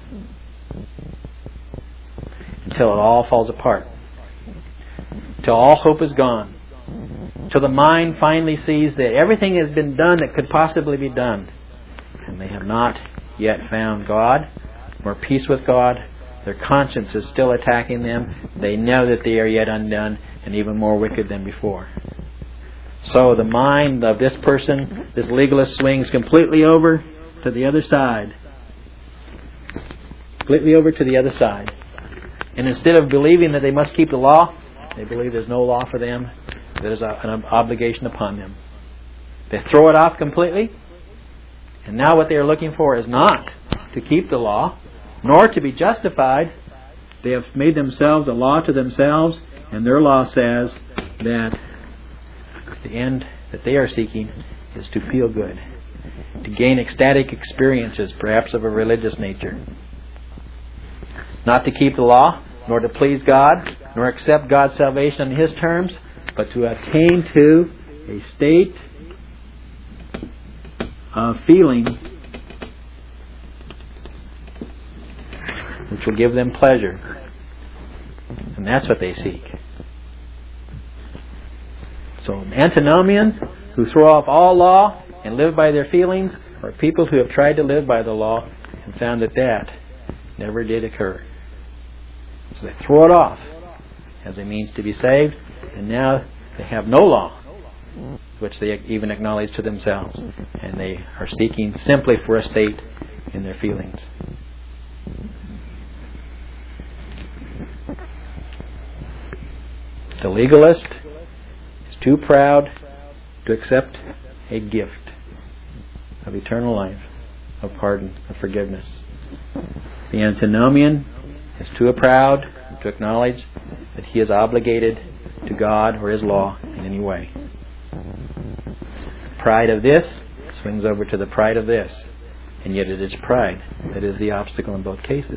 until it all falls apart, till all hope is gone, till the mind finally sees that everything has been done that could possibly be done, and they have not yet found God or peace with God. Their conscience is still attacking them. They know that they are yet undone and even more wicked than before. So the mind of this person, this legalist, swings completely over to the other side. Completely over to the other side. And instead of believing that they must keep the law, they believe there's no law for them. There's an obligation upon them. They throw it off completely. And now what they are looking for is not to keep the law, nor to be justified. They have made themselves a law to themselves, and their law says that the end that they are seeking is to feel good, to gain ecstatic experiences, perhaps of a religious nature. Not to keep the law, nor to please God, nor accept God's salvation on His terms, but to attain to a state of feeling which will give them pleasure. And that's what they seek. So antinomians who throw off all law and live by their feelings are people who have tried to live by the law and found that that never did occur. So they throw it off as a means to be saved, and now they have no law, which they even acknowledge to themselves, and they are seeking simply for a state in their feelings. The legalist is too proud to accept a gift of eternal life, of pardon, of forgiveness. The antinomian is too proud to acknowledge that he is obligated to God or His law in any way. Pride of this swings over to the pride of this, and yet it is pride that is the obstacle in both cases.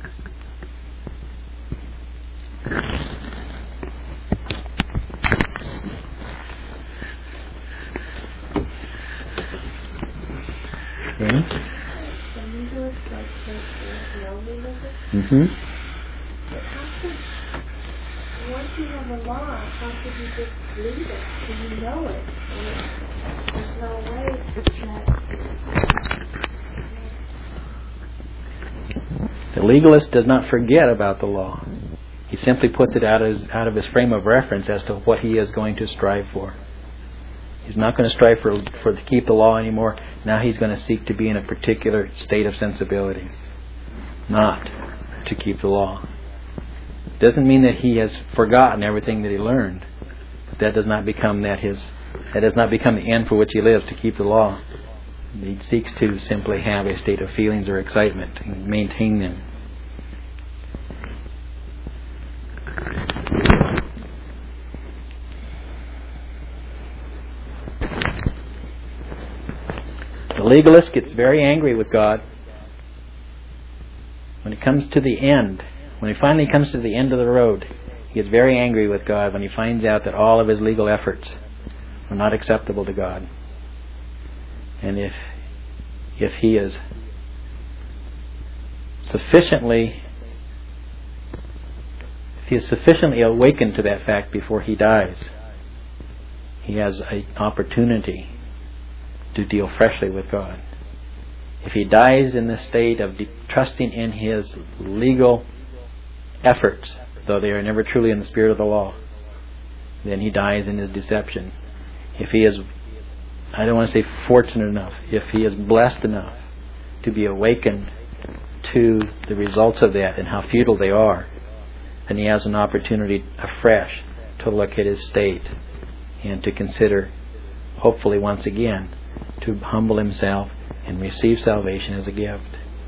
Once you have a law, how could you just leave it? Do you know it? There's no way The legalist does not forget about the law. He simply puts it out of his frame of reference as to what he is going to strive for. He's not going to strive to keep the law anymore. Now he's going to seek to be in a particular state of sensibilities, not to keep the law. Doesn't mean that he has forgotten everything that he learned, but that does not become the end for which he lives, to keep the law. He seeks to simply have a state of feelings or excitement and maintain them. The legalist gets very angry with God when it comes to the end. When he finally comes to the end of the road, he gets very angry with God when he finds out that all of his legal efforts are not acceptable to God. And if he is sufficiently awakened to that fact before he dies, he has an opportunity to deal freshly with God. If he dies in the state of trusting in his legal efforts, though they are never truly in the spirit of the law, then he dies in his deception. If he is, I don't want to say fortunate enough, if he is blessed enough to be awakened to the results of that and how futile they are, then he has an opportunity afresh to look at his state and to consider, hopefully once again, to humble himself and receive salvation as a gift.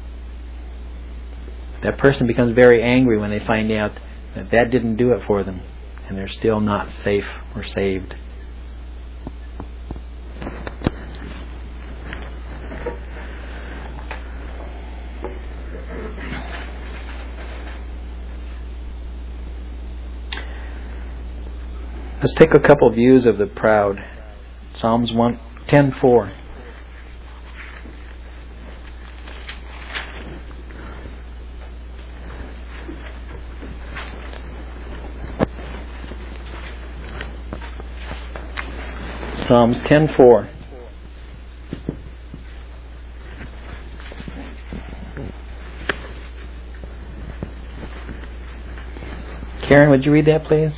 That person becomes very angry when they find out that didn't do it for them, and they're still not safe or saved. Let's take a couple views of the proud. Psalms 10:4. Psalms 10:4. Karen, would you read that, please?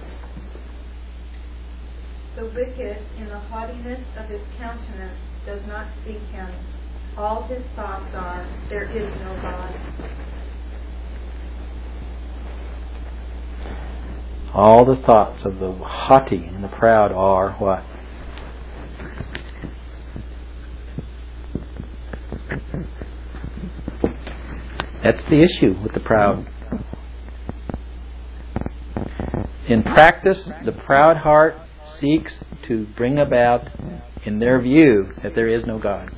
The wicked, in the haughtiness of his countenance, does not seek him. All his thoughts are, there is no God. All the thoughts of the haughty and the proud are what? That's the issue with the proud. In practice, the proud heart seeks to bring about, in their view, that there is no God.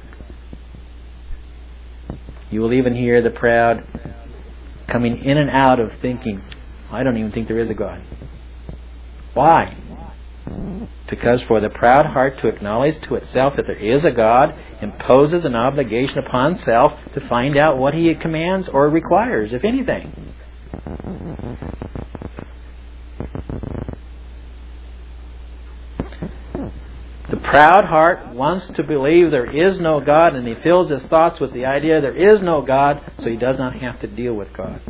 You will even hear the proud coming in and out of thinking, I don't even think there is a God. Why? Because for the proud heart to acknowledge to itself that there is a God imposes an obligation upon self to find out what He commands or requires, if anything. The proud heart wants to believe there is no God, and he fills his thoughts with the idea there is no God, so he does not have to deal with God.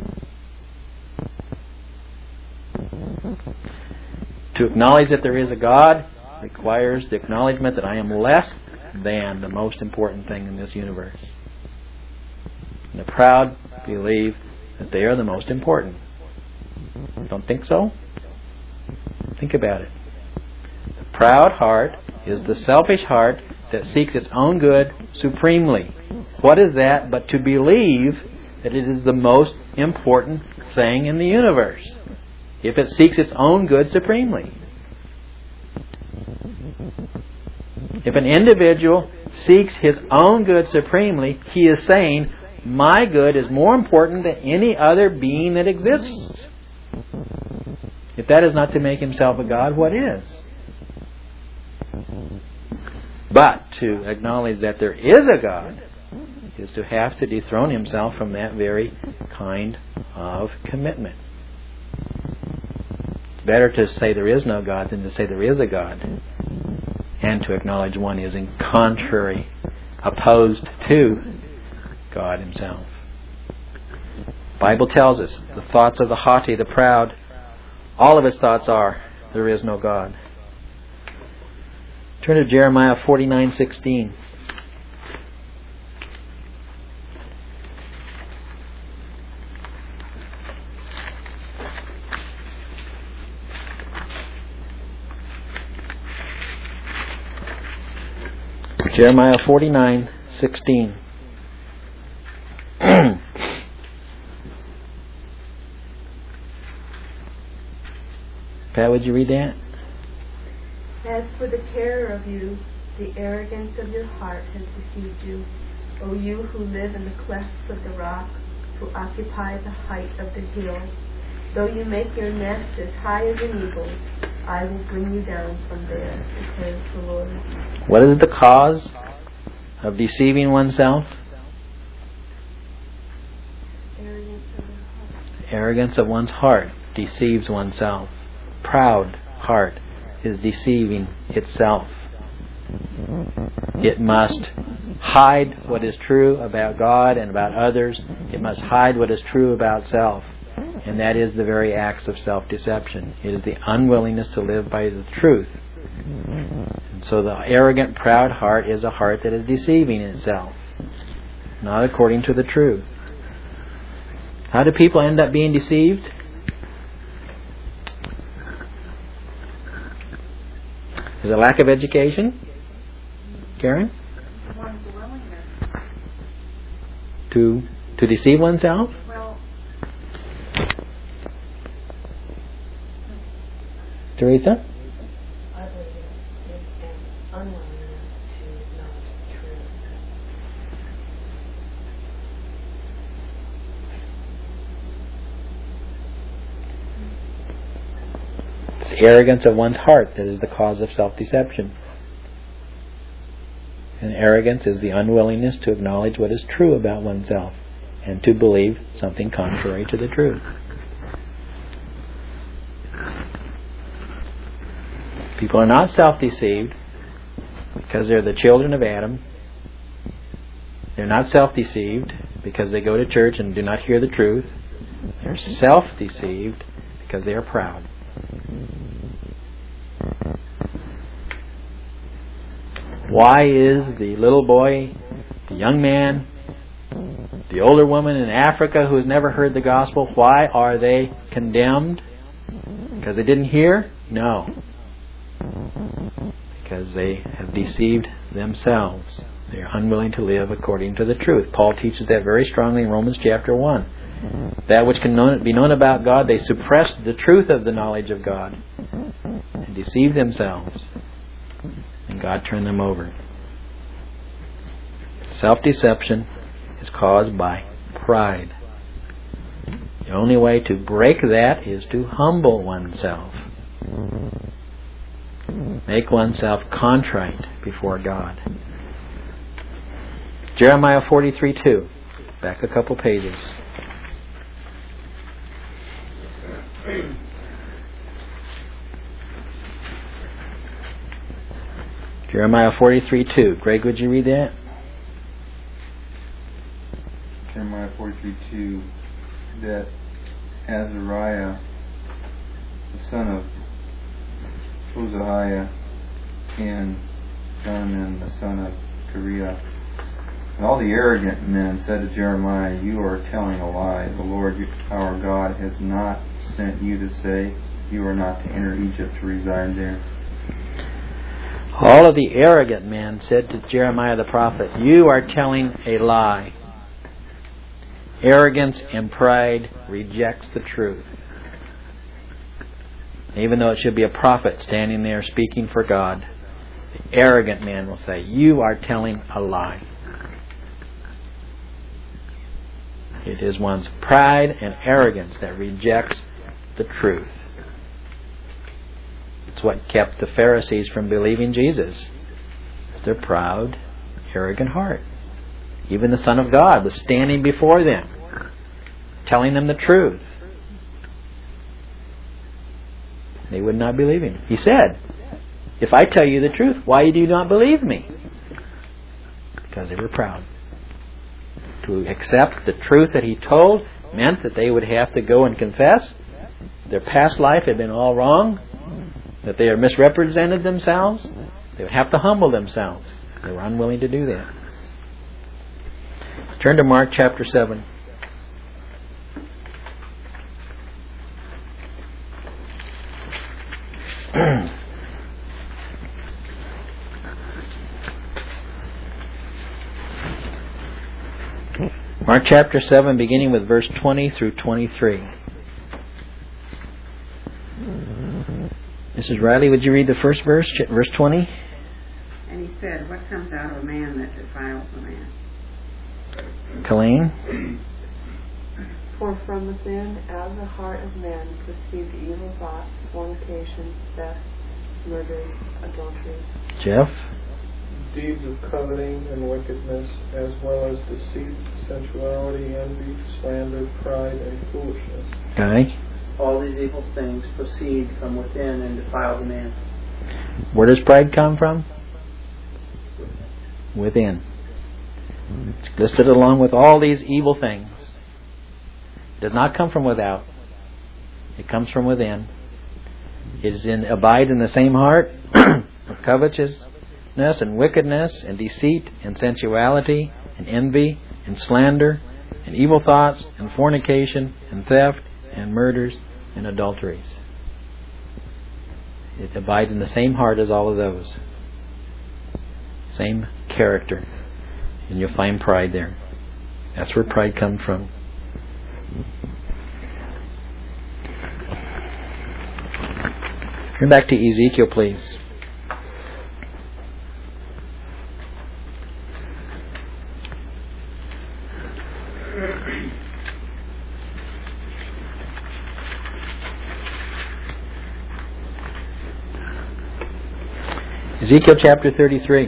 To acknowledge that there is a God requires the acknowledgement that I am less than the most important thing in this universe. And the proud believe that they are the most important. Don't think so? Think about it. The proud heart is the selfish heart that seeks its own good supremely. What is that but to believe that it is the most important thing in the universe, if it seeks its own good supremely? If an individual seeks his own good supremely, he is saying, my good is more important than any other being that exists. If that is not to make himself a God, what is? But to acknowledge that there is a God is to have to dethrone himself from that very kind of commitment. It's better to say there is no God than to say there is a God, and to acknowledge one is in contrary, opposed to God himself. The Bible tells us the thoughts of the haughty, the proud, all of its thoughts are, there is no God. Turn to Jeremiah 49:16. Jeremiah 49:16. Pat, would you read that? As for the terror of you, the arrogance of your heart has deceived you. O you who live in the clefts of the rock, who occupy the height of the hill, though you make your nest as high as an eagle, I will bring you down from there, declares the Lord. What is the cause of deceiving oneself? Arrogance of the heart. Arrogance of one's heart deceives oneself. Proud heart is deceiving itself. It must hide what is true about God and about others. It must hide what is true about self. And that is the very acts of self-deception. It is the unwillingness to live by the truth. And so the arrogant, proud heart is a heart that is deceiving itself, not according to the truth. How do people end up being deceived? Is it lack of education? Karen? One's willingness. To deceive oneself? Well, Teresa? I believe it's an unwillingness to acknowledge the truth. It's the arrogance of one's heart that is the cause of self-deception. And arrogance is the unwillingness to acknowledge what is true about oneself and to believe something contrary to the truth. People are not self-deceived because they're the children of Adam. They're not self-deceived because they go to church and do not hear the truth. They're self-deceived because they are proud. Why is the little boy, the young man, the older woman in Africa who has never heard the gospel, why are they condemned? Because they didn't hear? No. Because they have deceived themselves. They are unwilling to live according to the truth. Paul teaches that very strongly in Romans chapter 1. That which can be known about God, they suppress the truth of the knowledge of God and deceive themselves. And God turned them over. Self-deception is caused by pride. The only way to break that is to humble oneself. Make oneself contrite before God. Jeremiah 43:2. Back a couple pages. Jeremiah 43:2. Greg, would you read that? Jeremiah 43:2, that Azariah, the son of Uzziah, and Johanan, the son of Kareah, and all the arrogant men said to Jeremiah, "You are telling a lie. The Lord our God has not sent you to say, you are not to enter Egypt to reside there." All of the arrogant men said to Jeremiah the prophet, "You are telling a lie." Arrogance and pride rejects the truth. Even though it should be a prophet standing there speaking for God, the arrogant man will say, "You are telling a lie." It is one's pride and arrogance that rejects the truth. It's what kept the Pharisees from believing Jesus. Their proud, arrogant heart. Even the Son of God was standing before them, telling them the truth. They would not believe him. He said, "If I tell you the truth, why do you not believe me?" Because they were proud. To accept the truth that he told meant that they would have to go and confess their past life had been all wrong, that they had misrepresented themselves. They would have to humble themselves. They were unwilling to do that. Turn to Mark chapter 7. Mark chapter 7, beginning with verse 20 through 23. Mrs. Riley, would you read the first verse, verse 20? And he said, what comes out of a man that defiles a man? Colleen? For from within, out of the heart of man, proceed the evil thoughts, fornication, theft, murders, adulteries. Jeff? Deeds of coveting and wickedness, as well as deceit, sensuality, envy, slander, pride, and foolishness. Guy? All these evil things proceed from within and defile the man. Where does pride come from? Within. It's listed along with all these evil things. It does not come from without. It comes from within. It is abide in the same heart of covetousness and wickedness and deceit and sensuality and envy and slander and evil thoughts and fornication and theft and murders and adulteries. It abides in the same heart as all of those. Same character. And you'll find pride there. That's where pride comes from. Turn back to Ezekiel, please. Ezekiel chapter 33.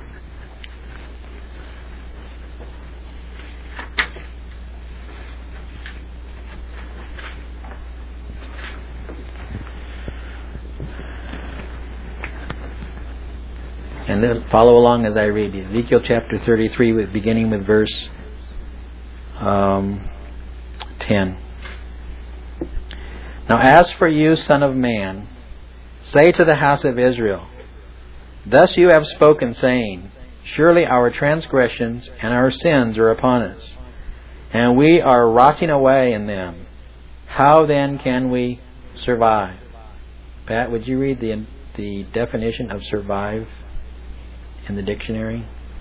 And then follow along as I read. Ezekiel chapter 33, beginning with verse 10. Now as for you, son of man, say to the house of Israel, thus you have spoken, saying, surely our transgressions and our sins are upon us, and we are rotting away in them. How then can we survive? Pat, would you read the definition of survive in the dictionary?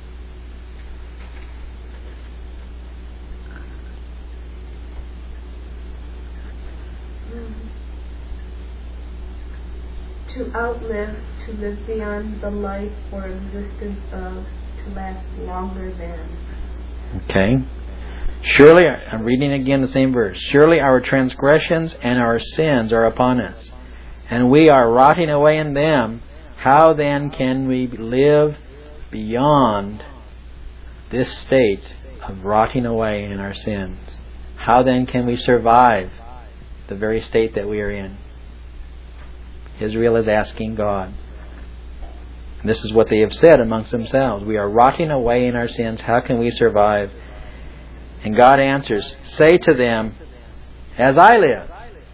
To outlive, to live beyond the life or existence of, to last longer than. Okay. Surely, I'm reading again the same verse. Surely our transgressions and our sins are upon us, and we are rotting away in them. How then can we live beyond this state of rotting away in our sins? How then can we survive the very state that we are in? Israel is asking God. And this is what they have said amongst themselves. We are rotting away in our sins. How can we survive? And God answers, say to them, as I live,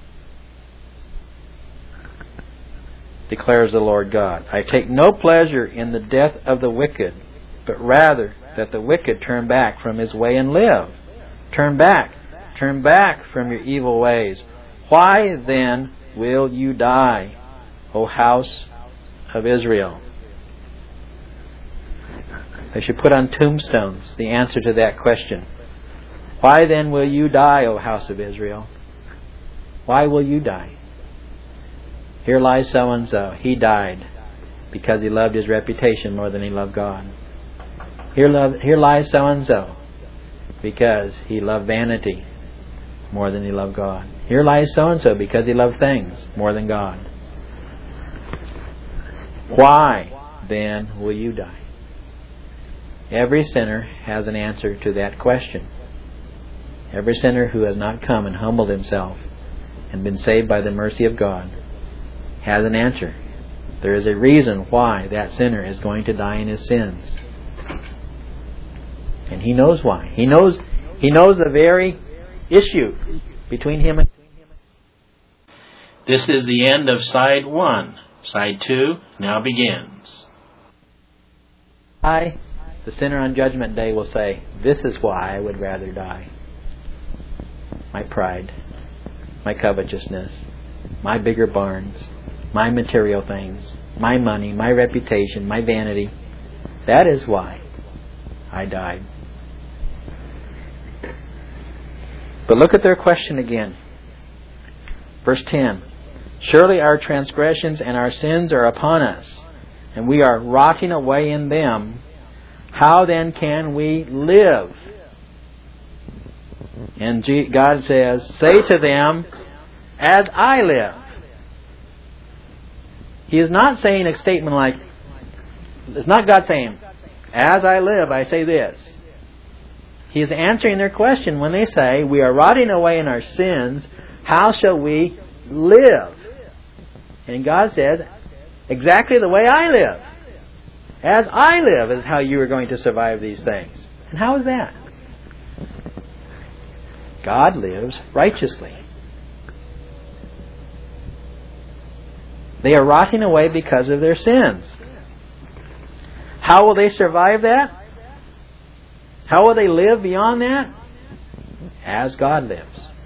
declares the Lord God, I take no pleasure in the death of the wicked, but rather that the wicked turn back from his way and live. Turn back from your evil ways. Why then will you die, O house of Israel? They should put on tombstones the answer to that question. Why then will you die, O house of Israel? Why will you die? Here lies so-and-so. He died because he loved his reputation more than he loved God. Here lies so-and-so because he loved vanity more than he loved God. Here lies so-and-so because he loved things more than God. Why then will you die? Every sinner has an answer to that question. Every sinner who has not come and humbled himself and been saved by the mercy of God has an answer. There is a reason why that sinner is going to die in his sins. And he knows why. He knows the very issue between him and... This is the end of side 1. Side 2 now begins. I, the sinner on Judgment Day, will say, this is why I would rather die. My pride, my covetousness, my bigger barns, my material things, my money, my reputation, my vanity. That is why I died. But look at their question again. Verse 10. Surely our transgressions and our sins are upon us, and we are rotting away in them. How then can we live? And God says, say to them, as I live. He is not saying a statement like, it's not God saying, as I live, I say this. He is answering their question when they say, we are rotting away in our sins, how shall we live? And God said, exactly the way I live. As I live is how you are going to survive these things. And how is that? God lives righteously. They are rotting away because of their sins. How will they survive that? How will they live beyond that? As God lives.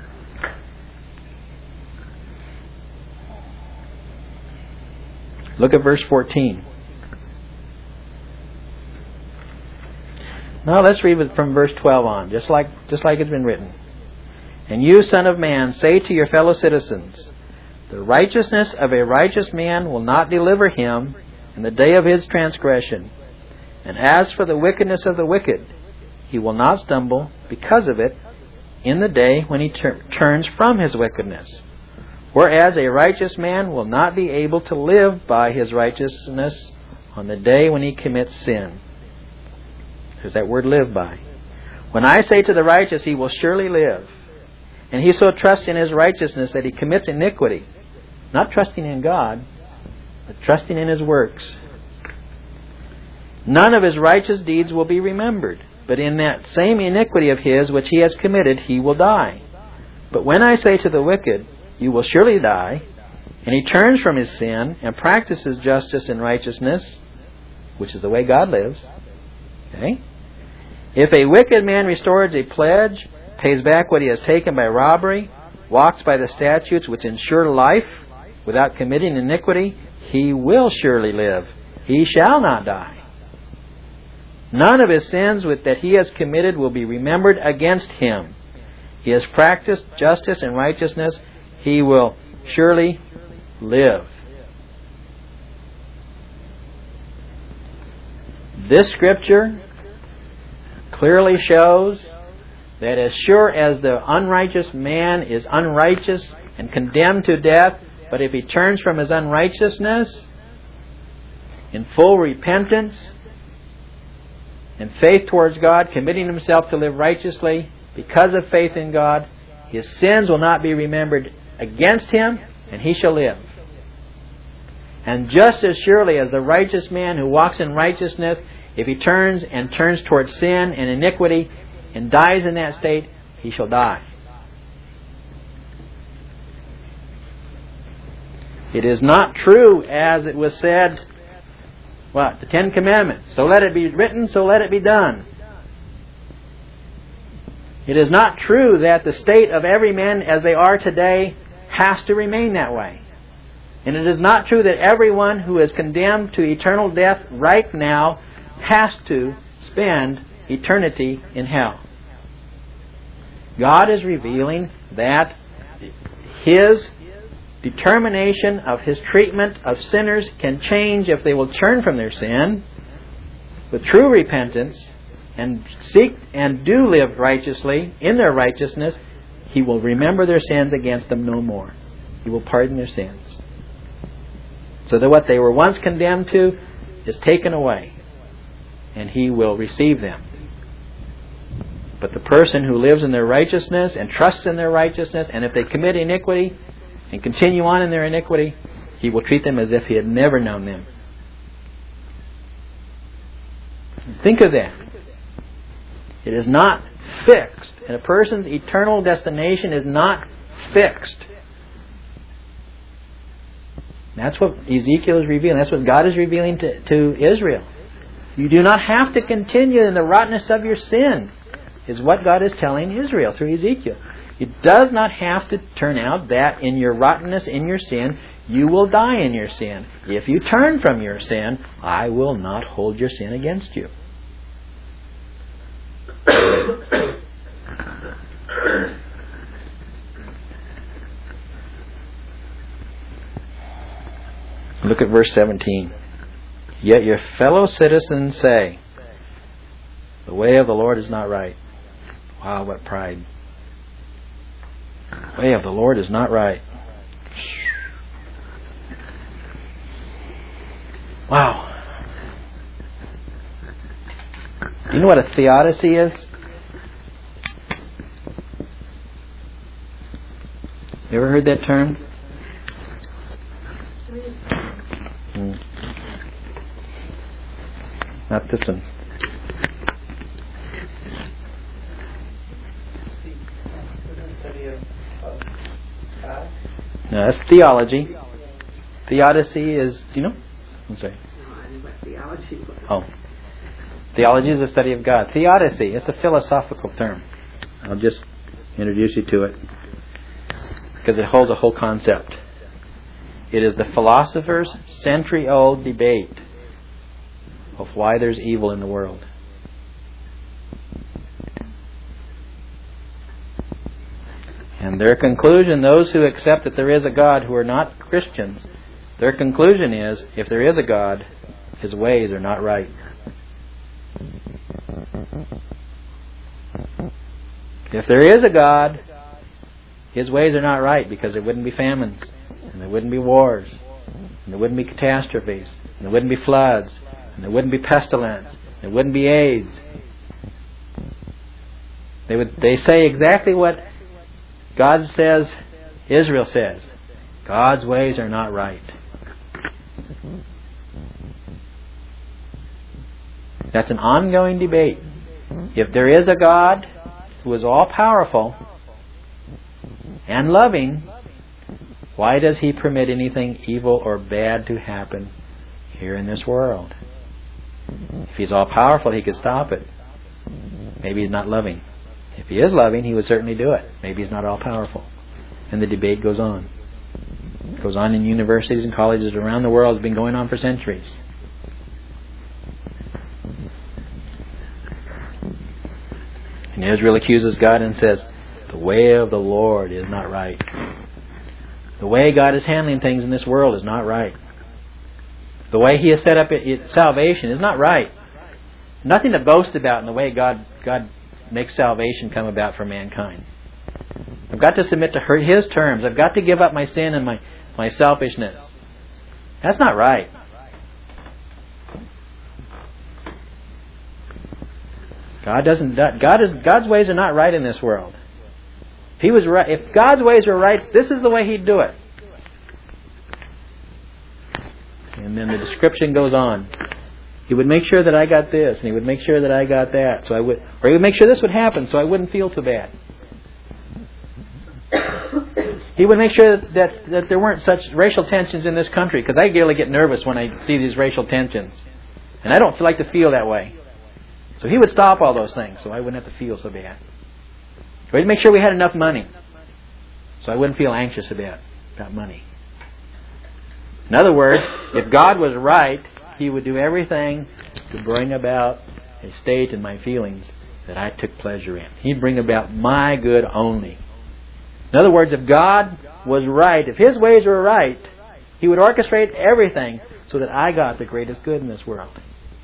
Look at verse 14. Now let's read it from verse 12 on, just like it's been written. And you, son of man, say to your fellow citizens, the righteousness of a righteous man will not deliver him in the day of his transgression. And as for the wickedness of the wicked, he will not stumble because of it in the day when he turns from his wickedness. Whereas a righteous man will not be able to live by his righteousness on the day when he commits sin. There's that word live by. When I say to the righteous, he will surely live, and he so trusts in his righteousness that he commits iniquity, not trusting in God, but trusting in his works. None of his righteous deeds will be remembered, but in that same iniquity of his which he has committed, he will die. But when I say to the wicked, you will surely die, and he turns from his sin and practices justice and righteousness, which is the way God lives. Okay? If a wicked man restores a pledge, pays back what he has taken by robbery, walks by the statutes which ensure life without committing iniquity, he will surely live. He shall not die. None of his sins that he has committed will be remembered against him. He has practiced justice and righteousness. He will surely live. This scripture clearly shows that as sure as the unrighteous man is unrighteous and condemned to death, but if he turns from his unrighteousness in full repentance and faith towards God, committing himself to live righteously because of faith in God, his sins will not be remembered against him, and he shall live. And just as surely as the righteous man who walks in righteousness, if he turns towards sin and iniquity and dies in that state, he shall die. It is not true, as it was said, the 10 Commandments. So let it be written, so let it be done. It is not true that the state of every man as they are today has to remain that way. And it is not true that everyone who is condemned to eternal death right now has to spend eternity in hell. God is revealing that His determination of His treatment of sinners can change if they will turn from their sin with true repentance and seek and do live righteously in their righteousness. He will remember their sins against them no more. He will pardon their sins. So that what they were once condemned to is taken away, and He will receive them. But the person who lives in their righteousness and trusts in their righteousness, and if they commit iniquity and continue on in their iniquity, He will treat them as if He had never known them. Think of that. It is not fixed. And a person's eternal destination is not fixed. That's what Ezekiel is revealing. That's what God is revealing to Israel. You do not have to continue in the rottenness of your sin, is what God is telling Israel through Ezekiel. It does not have to turn out that in your rottenness, in your sin, you will die in your sin. If you turn from your sin, I will not hold your sin against you. Look at verse 17. Yet your fellow citizens say, the way of the Lord is not right. Wow, what pride. The way of the Lord is not right. Wow. Do you know what a theodicy is? You ever heard that term? Not this one. No, that's theology. Theodicy is, do you know? I'm sorry. Oh. Theology is the study of God. Theodicy, it's a philosophical term. I'll just introduce you to it because it holds a whole concept. It is the philosopher's century-old debate of why there's evil in the world. And their conclusion, those who accept that there is a God who are not Christians, their conclusion is, if there is a God, His ways are not right. If there is a God, His ways are not right, because there wouldn't be famines, and there wouldn't be wars, and there wouldn't be catastrophes, and there wouldn't be floods, and there wouldn't be pestilence, and there wouldn't be AIDS. They say exactly what God says, Israel says. God's ways are not right. That's an ongoing debate. If there is a God who is all-powerful and loving, why does He permit anything evil or bad to happen here in this world? If He's all-powerful, He could stop it. Maybe He's not loving. If He is loving, He would certainly do it. Maybe He's not all-powerful. And the debate goes on. It goes on in universities and colleges around the world. It's been going on for centuries. And Israel accuses God and says, the way of the Lord is not right. The way God is handling things in this world is not right. The way He has set up salvation is not right. Nothing to boast about in the way God makes salvation come about for mankind. I've got to submit to His terms. I've got to give up my sin and my selfishness. That's not right. God's ways are not right in this world. If He was right, if God's ways were right, this is the way He'd do it. And then the description goes on. He would make sure that I got this, and He would make sure that I got that, or He would make sure this would happen, so I wouldn't feel so bad. He would make sure that there weren't such racial tensions in this country, because I really get nervous when I see these racial tensions, and I don't like to feel that way. So He would stop all those things, so I wouldn't have to feel so bad. Or He'd make sure we had enough money, so I wouldn't feel anxious about money. In other words, if God was right, He would do everything to bring about a state in my feelings that I took pleasure in. He'd bring about my good only. In other words, if God was right, if His ways were right, He would orchestrate everything so that I got the greatest good in this world.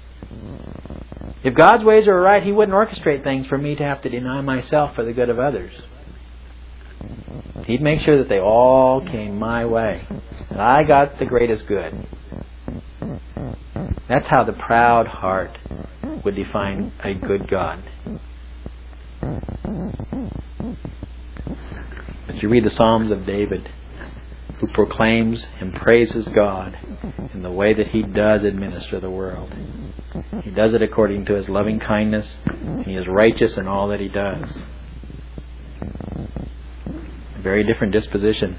If God's ways were right, He wouldn't orchestrate things for me to have to deny myself for the good of others. He'd make sure that they all came my way, that I got the greatest good. That's how the proud heart would define a good God. But you read the Psalms of David, who proclaims and praises God in in the way that He does administer the world. He does it according to His loving kindness. He is righteous in all that He does. A very different disposition.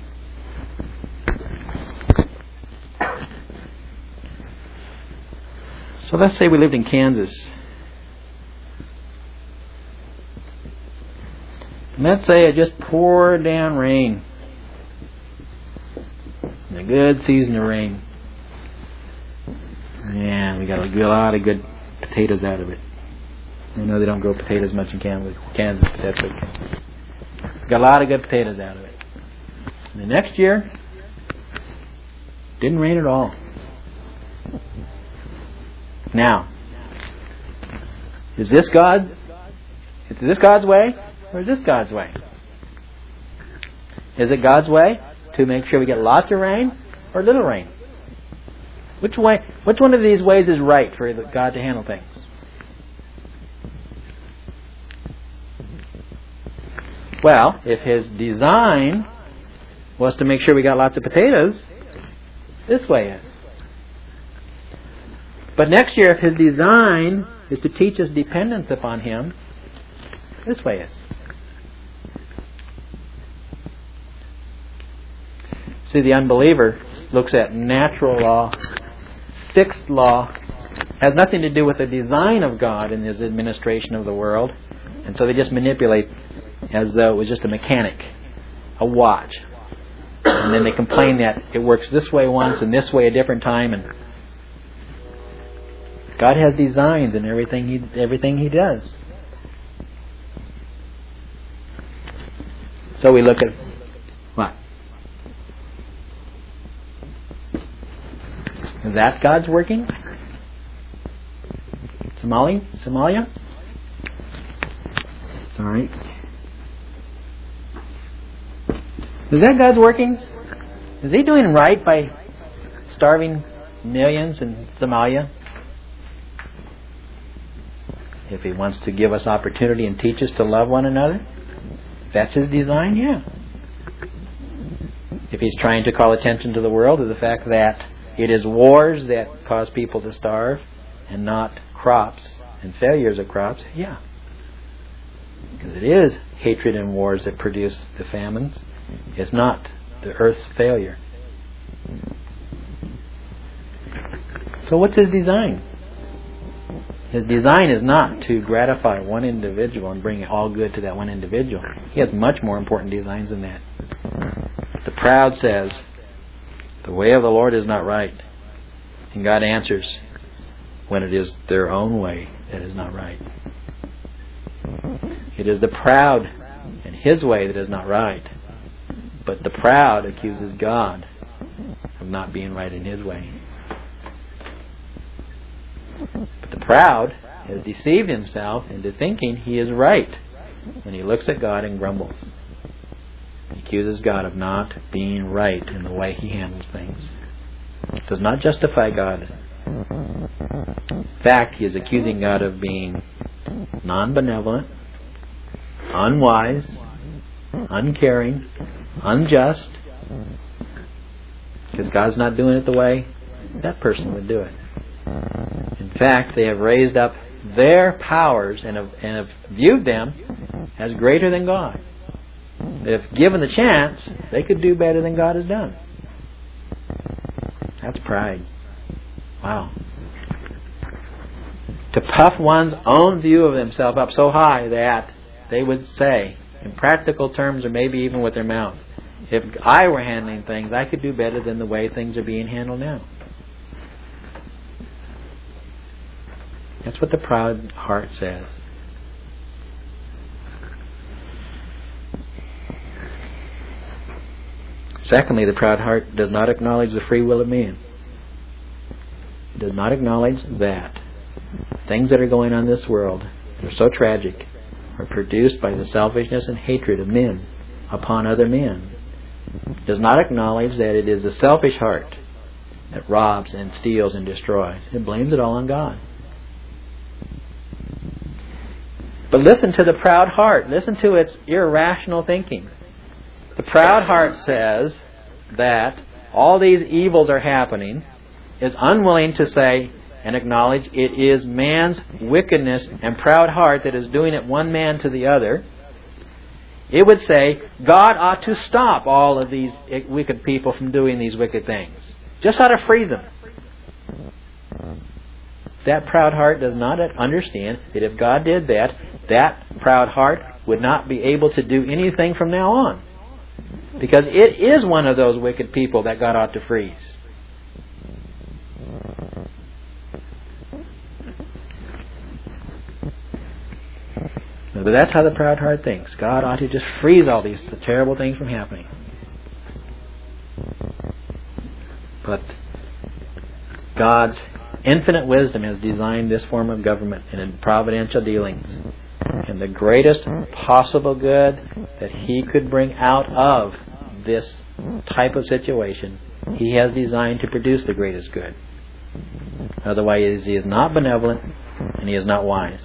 So let's say we lived in Kansas. And let's say it just poured down rain. A good season of rain. And we got a lot of good potatoes out of it. I know they don't grow potatoes much in Kansas, but that's okay. Got a lot of good potatoes out of it. And the next year, didn't rain at all. Now, is this God's way, or is this God's way? Is it God's way to make sure we get lots of rain or little rain? Which one of these ways is right for God to handle things? Well, if His design was to make sure we got lots of potatoes, this way is. But next year, if His design is to teach us dependence upon Him, this way is. See, the unbeliever looks at natural law, fixed law, has nothing to do with the design of God in His administration of the world, and so they just manipulate as though it was just a mechanic, a watch. And then they complain that it works this way once and this way a different time, and God has designs in everything He does. So we look at what? Is that God's working? Somalia? Sorry. Is that God's workings? Is He doing right by starving millions in Somalia? If He wants to give us opportunity and teach us to love one another, that's His design, yeah. If He's trying to call attention to the world to the fact that it is wars that cause people to starve and not crops and failures of crops, yeah. Because it is hatred and wars that produce the famines. It's not the earth's failure. So what's His design? His design is not to gratify one individual and bring all good to that one individual. He has much more important designs than that. The proud says, the way of the Lord is not right. And God answers when it is their own way that is not right. It is the proud and his way that is not right. But the proud accuses God of not being right in His way. But the proud has deceived himself into thinking he is right when he looks at God and grumbles. He accuses God of not being right in the way He handles things. It does not justify God. In fact, he is accusing God of being non-benevolent, unwise, uncaring, unjust, because God's not doing it the way that person would do it. In fact, they have raised up their powers and have viewed them as greater than God. If given the chance, they could do better than God has done. That's pride. Wow. To puff one's own view of themselves up so high that they would say, in practical terms or maybe even with their mouth, if I were handling things, I could do better than the way things are being handled now. That's what the proud heart says. Secondly, the proud heart does not acknowledge the free will of man. It does not acknowledge that things that are going on in this world that are so tragic are produced by the selfishness and hatred of men upon other men. It does not acknowledge that it is the selfish heart that robs and steals and destroys. It blames it all on God. But listen to the proud heart. Listen to its irrational thinking. The proud heart says that all these evils are happening is unwilling to say and acknowledge it is man's wickedness and proud heart that is doing it one man to the other, it would say God ought to stop all of these wicked people from doing these wicked things. Just ought to free them. That proud heart does not understand that if God did that, that proud heart would not be able to do anything from now on. Because it is one of those wicked people that God ought to freeze. But that's how the proud heart thinks. God ought to just freeze all these terrible things from happening. But God's infinite wisdom has designed this form of government and in providential dealings. And the greatest possible good that He could bring out of this type of situation, He has designed to produce the greatest good. Otherwise, He is not benevolent and He is not wise.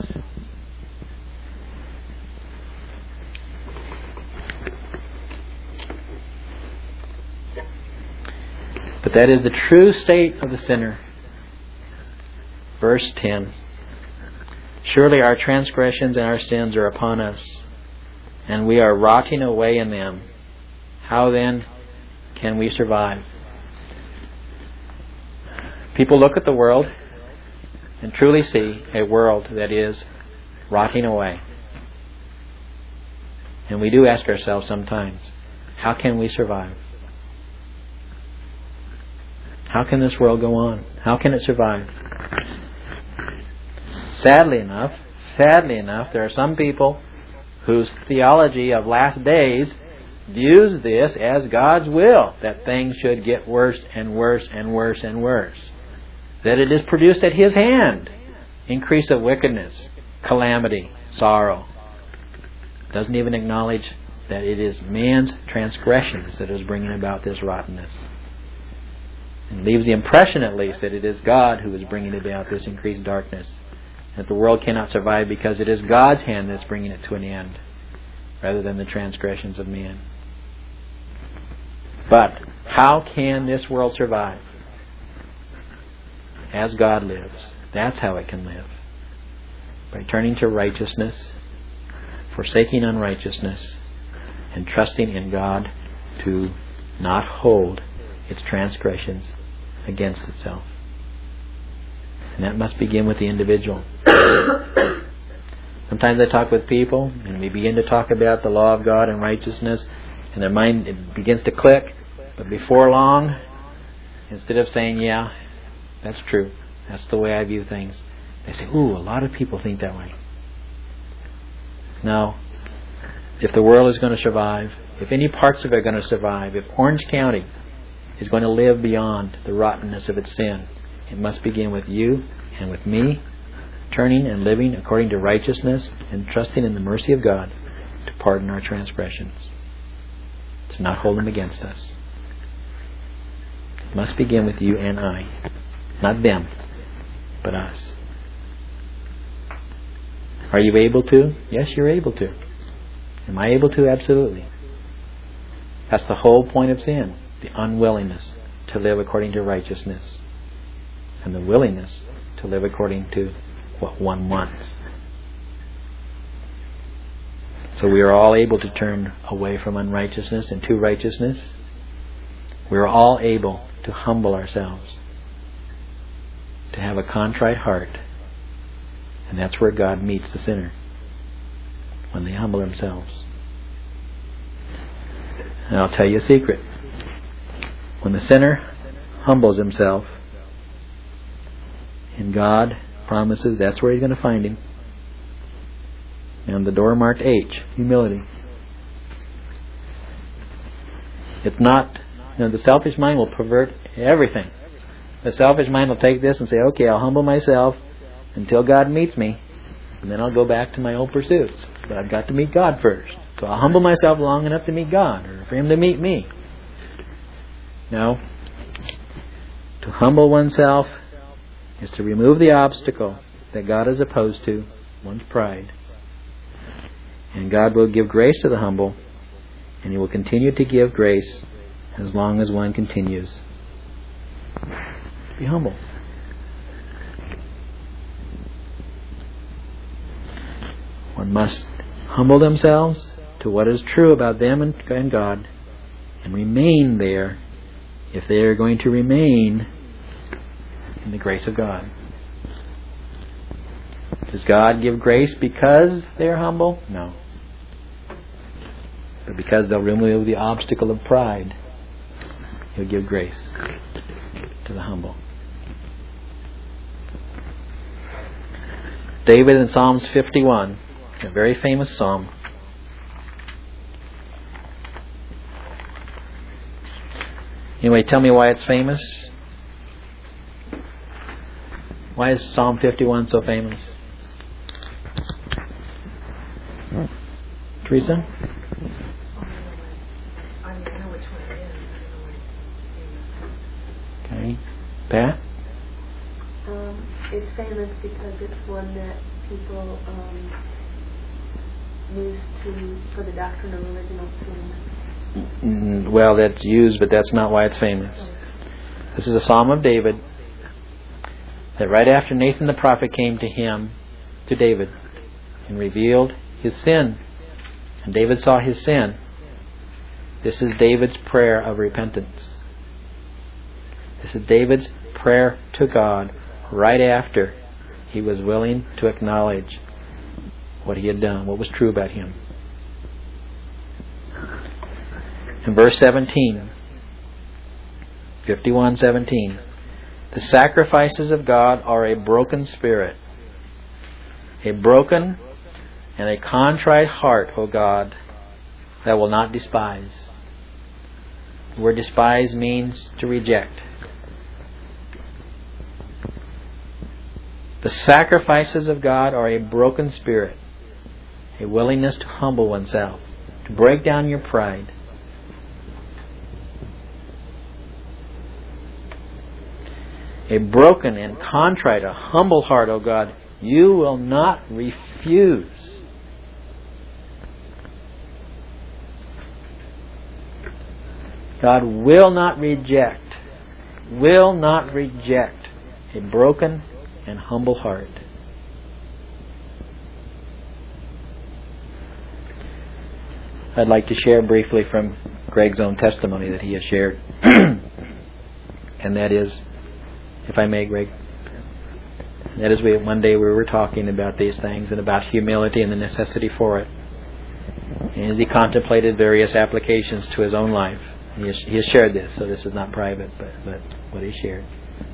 But that is the true state of the sinner. Verse 10. Surely our transgressions and our sins are upon us, and we are rotting away in them. How then can we survive? People look at the world and truly see a world that is rotting away. And we do ask ourselves sometimes, how can we survive? How can this world go on? How can it survive? Sadly enough, there are some people whose theology of last days views this as God's will, that things should get worse and worse and worse and worse. That it is produced at His hand. Increase of wickedness, calamity, sorrow. Doesn't even acknowledge that it is man's transgressions that is bringing about this rottenness. And leaves the impression, at least, that it is God who is bringing about this increased darkness. That the world cannot survive because it is God's hand that's bringing it to an end, rather than the transgressions of man. But how can this world survive? As God lives. That's how it can live. By turning to righteousness, forsaking unrighteousness, and trusting in God to not hold its transgressions against itself. And that must begin with the individual. Sometimes I talk with people and we begin to talk about the law of God and righteousness, and their mind it begins to click, but before long, instead of saying, yeah, that's true, that's the way I view things, they say, ooh, a lot of people think that way. No. If the world is going to survive, if any parts of it are going to survive, if Orange County is going to live beyond the rottenness of its sin, it must begin with you and with me, turning and living according to righteousness and trusting in the mercy of God to pardon our transgressions, to not hold them against us. It must begin with you and I. Not them, but us. Are you able to? Yes, you're able to. Am I able to? Absolutely. That's the whole point of sin. The unwillingness to live according to righteousness, and the willingness to live according to what one wants. So we are all able to turn away from unrighteousness and to righteousness. We are all able to humble ourselves, to have a contrite heart, and that's where God meets the sinner, when they humble themselves. And I'll tell you a secret. When the sinner humbles himself, and God promises that's where He's going to find him. And the door marked H, humility. It's not, the selfish mind will pervert everything. The selfish mind will take this and say, okay, I'll humble myself until God meets me, and then I'll go back to my old pursuits. But I've got to meet God first. So I'll humble myself long enough to meet God, or for Him to meet me. No. To humble oneself is to remove the obstacle that God is opposed to, one's pride. And God will give grace to the humble, and He will continue to give grace as long as one continues. Be humble. One must humble themselves to what is true about them and God, and remain there if they are going to remain in the grace of God. Does God give grace because they are humble? No. But because they'll remove the obstacle of pride, He'll give grace to the humble. David in Psalms 51, a very famous psalm. Anyway, tell me why it's famous. Why is Psalm 51 so famous? Teresa? I know which one it is. Okay. Pat? It's famous because it's one that people use for the doctrine of original sin. Well, that's used, but that's not why it's famous. This is a Psalm of David, that right after Nathan the prophet came to David, and revealed his sin, and David saw his sin, this is David's prayer of repentance. This is David's prayer to God right after he was willing to acknowledge what he had done, what was true about him. In verse 17, 51:17, the sacrifices of God are a broken spirit, a broken and a contrite heart, O God, that will not despise. The word despise means to reject. The sacrifices of God are a broken spirit, a willingness to humble oneself, to break down your pride. A broken and contrite, a humble heart, O God, you will not refuse. God will not reject a broken and humble heart. I'd like to share briefly from Greg's own testimony that he has shared. And that is, if I may, Greg, that is, one day we were talking about these things and about humility and the necessity for it. And as he contemplated various applications to his own life, he has shared this, so this is not private, but what he shared.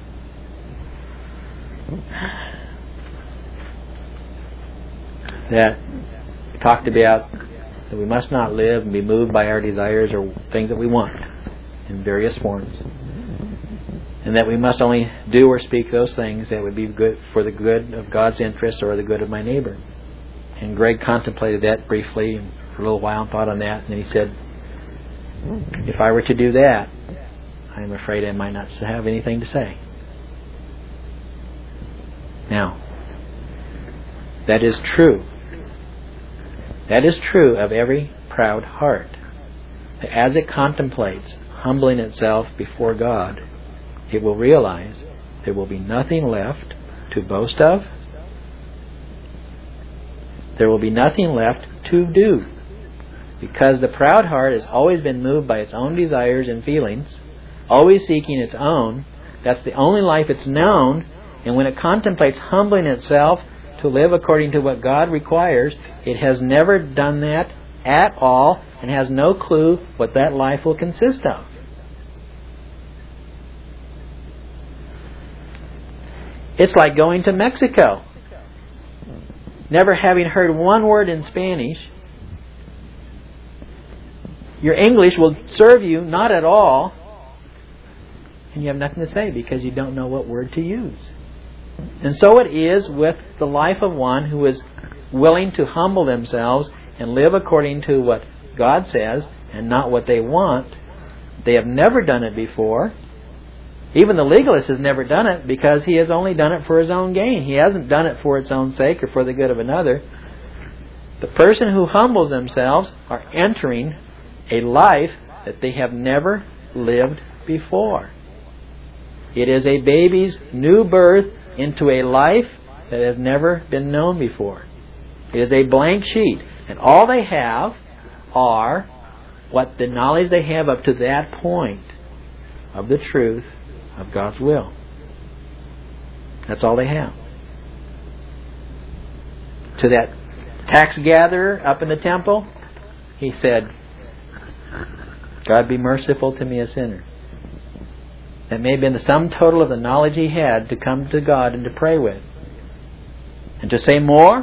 That we talked about that we must not live and be moved by our desires or things that we want in various forms, and that we must only do or speak those things that would be good for the good of God's interest or the good of my neighbor. And Greg contemplated that briefly for a little while and thought on that, and then he said, if I were to do that, I'm afraid I might not have anything to say. Now, that is true. That is true of every proud heart. As it contemplates humbling itself before God, it will realize there will be nothing left to boast of. There will be nothing left to do. Because the proud heart has always been moved by its own desires and feelings, always seeking its own. That's the only life it's known. And when it contemplates humbling itself to live according to what God requires, it has never done that at all and has no clue what that life will consist of. It's like going to Mexico, never having heard one word in Spanish. Your English will serve you not at all, and you have nothing to say because you don't know what word to use. And so it is with the life of one who is willing to humble themselves and live according to what God says and not what they want. They have never done it before. Even the legalist has never done it because he has only done it for his own gain. He hasn't done it for its own sake or for the good of another. The person who humbles themselves are entering a life that they have never lived before. It is a baby's new birth into a life that has never been known before. It is a blank sheet. And all they have are what the knowledge they have up to that point of the truth of God's will. That's all they have. To that tax gatherer up in the temple, he said, God be merciful to me, a sinner. That may have been the sum total of the knowledge he had to come to God and to pray with. And to say more,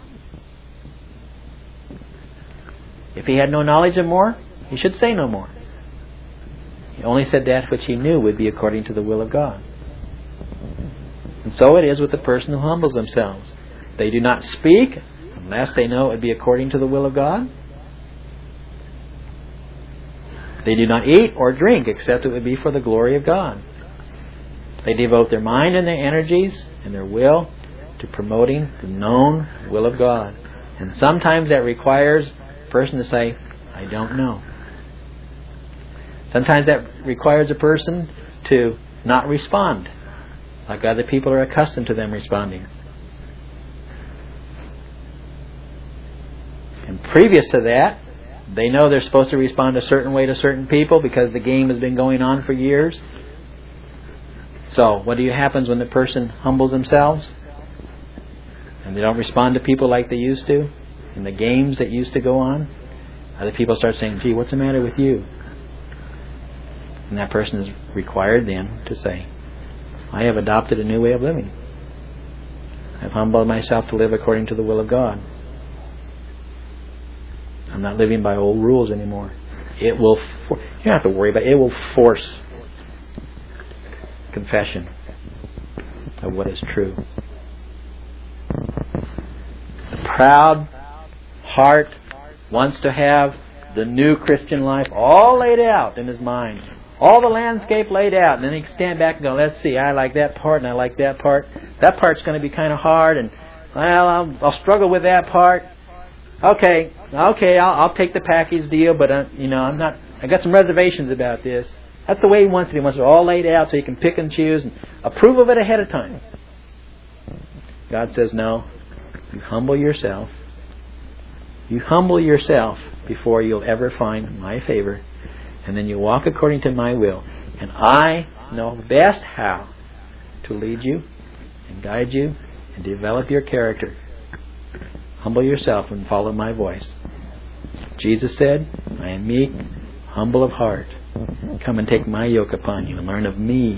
if he had no knowledge of more, he should say no more. He only said that which he knew would be according to the will of God. And so it is with the person who humbles themselves. They do not speak unless they know it would be according to the will of God. They do not eat or drink except it would be for the glory of God. They devote their mind and their energies and their will to promoting the known will of God. And sometimes that requires a person to say, I don't know. Sometimes that requires a person to not respond like other people are accustomed to them responding. And previous to that, they know they're supposed to respond a certain way to certain people because the game has been going on for years. So, what happens when the person humbles themselves? And they don't respond to people like they used to? In the games that used to go on? Other people start saying, gee, what's the matter with you? And that person is required then to say, I have adopted a new way of living. I've humbled myself to live according to the will of God. I'm not living by old rules anymore. It will, you don't have to worry about it. It will force confession of what is true. The proud heart wants to have the new Christian life all laid out in his mind. All the landscape laid out. And then he can stand back and go, let's see, I like that part and I like that part. That part's going to be kind of hard and, well, I'll struggle with that part. Okay, I'll take the package deal, but I'm not. I got some reservations about this. That's the way he wants it. He wants it all laid out so he can pick and choose and approve of it ahead of time. God says, no. You humble yourself. You humble yourself before you'll ever find my favor, and then you walk according to my will. And I know best how to lead you and guide you and develop your character. Humble yourself and follow my voice. Jesus said, I am meek, humble of heart. Come and take my yoke upon you and learn of me.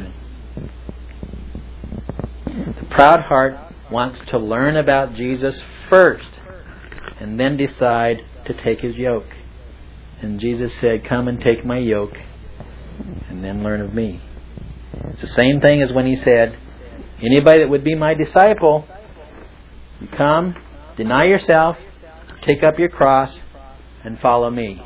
The proud heart wants to learn about Jesus first and then decide to take his yoke. And Jesus said, come and take my yoke and then learn of me. It's the same thing as when he said, anybody that would be my disciple, you come, deny yourself, take up your cross, and follow me.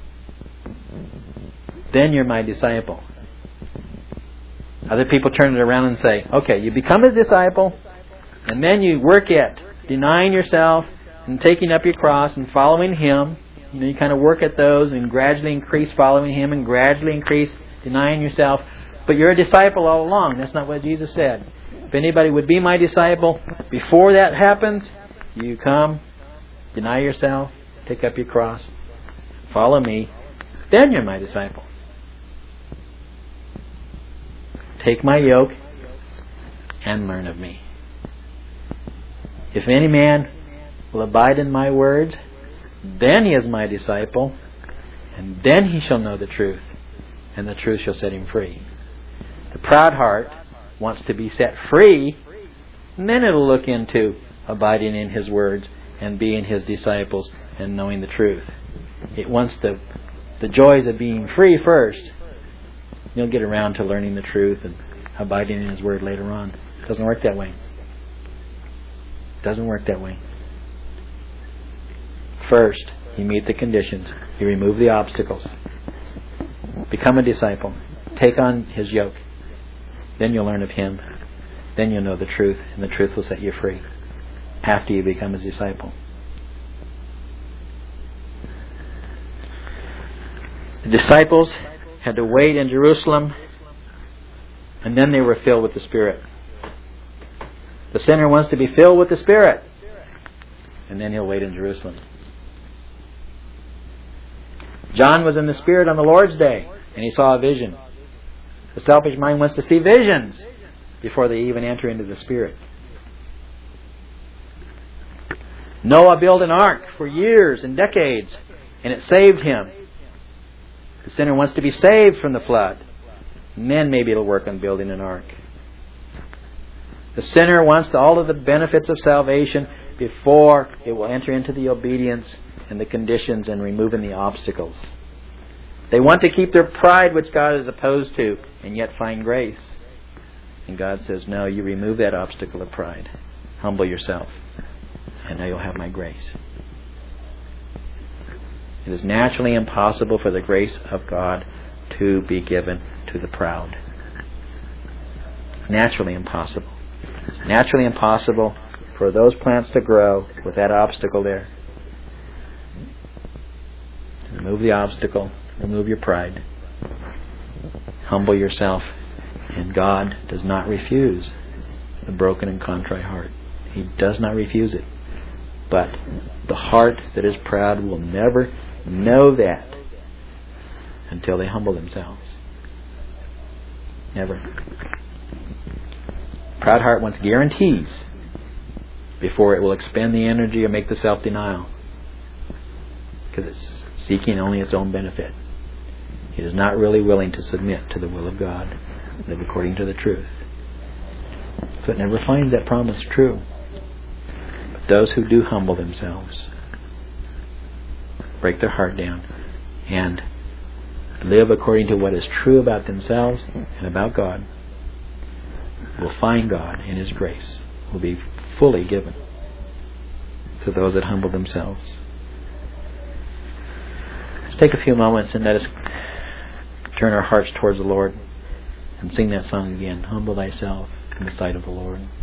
Then you're my disciple. Other people turn it around and say, okay, you become his disciple, and then you work at denying yourself and taking up your cross and following him. You kind of work at those and gradually increase following him and gradually increase denying yourself. But you're a disciple all along. That's not what Jesus said. If anybody would be my disciple, before that happens, you come, deny yourself, take up your cross, follow me, then you're my disciple. Take my yoke and learn of me. If any man will abide in my words, then he is my disciple, and then he shall know the truth, and the truth shall set him free. The proud heart wants to be set free, and then it'll look into abiding in his words and being his disciples and knowing the truth. It wants the joys of being free first. You'll get around to learning the truth and abiding in his word later on. It doesn't work that way. It doesn't work that way. First, you meet the conditions. You remove the obstacles. Become a disciple. Take on his yoke. Then you'll learn of him. Then you'll know the truth, and the truth will set you free after you become his disciple. The disciples had to wait in Jerusalem And then they were filled with the Spirit. The sinner wants to be filled with the Spirit. And then he'll wait in Jerusalem. John was in the Spirit on the Lord's day, and he saw a vision. The selfish mind wants to see visions before they even enter into the Spirit. Noah built an ark for years and decades, and it saved him. The sinner wants to be saved from the flood. And then maybe it'll work on building an ark. The sinner wants all of the benefits of salvation before it will enter into the obedience and the conditions and removing the obstacles. They want to keep their pride, which God is opposed to, and yet find grace. And God says, no, you remove that obstacle of pride. Humble yourself, and now you'll have my grace. It is naturally impossible for the grace of God to be given to the proud. Naturally impossible. It's naturally impossible for those plants to grow with that obstacle there. Remove the obstacle. Remove your pride. Humble yourself. And God does not refuse the broken and contrite heart. He does not refuse it. But the heart that is proud will never know that until they humble themselves. Never. Proud heart wants guarantees before it will expend the energy or make the self-denial, because it's seeking only its own benefit. It is not really willing to submit to the will of God, live according to the truth. So it never finds that promise true. But those who do humble themselves, break their heart down, and live according to what is true about themselves and about God, will find God in His grace, will be fully given to those that humble themselves. Let's take a few moments and let us turn our hearts towards the Lord and sing that song again. Humble thyself in the sight of the Lord.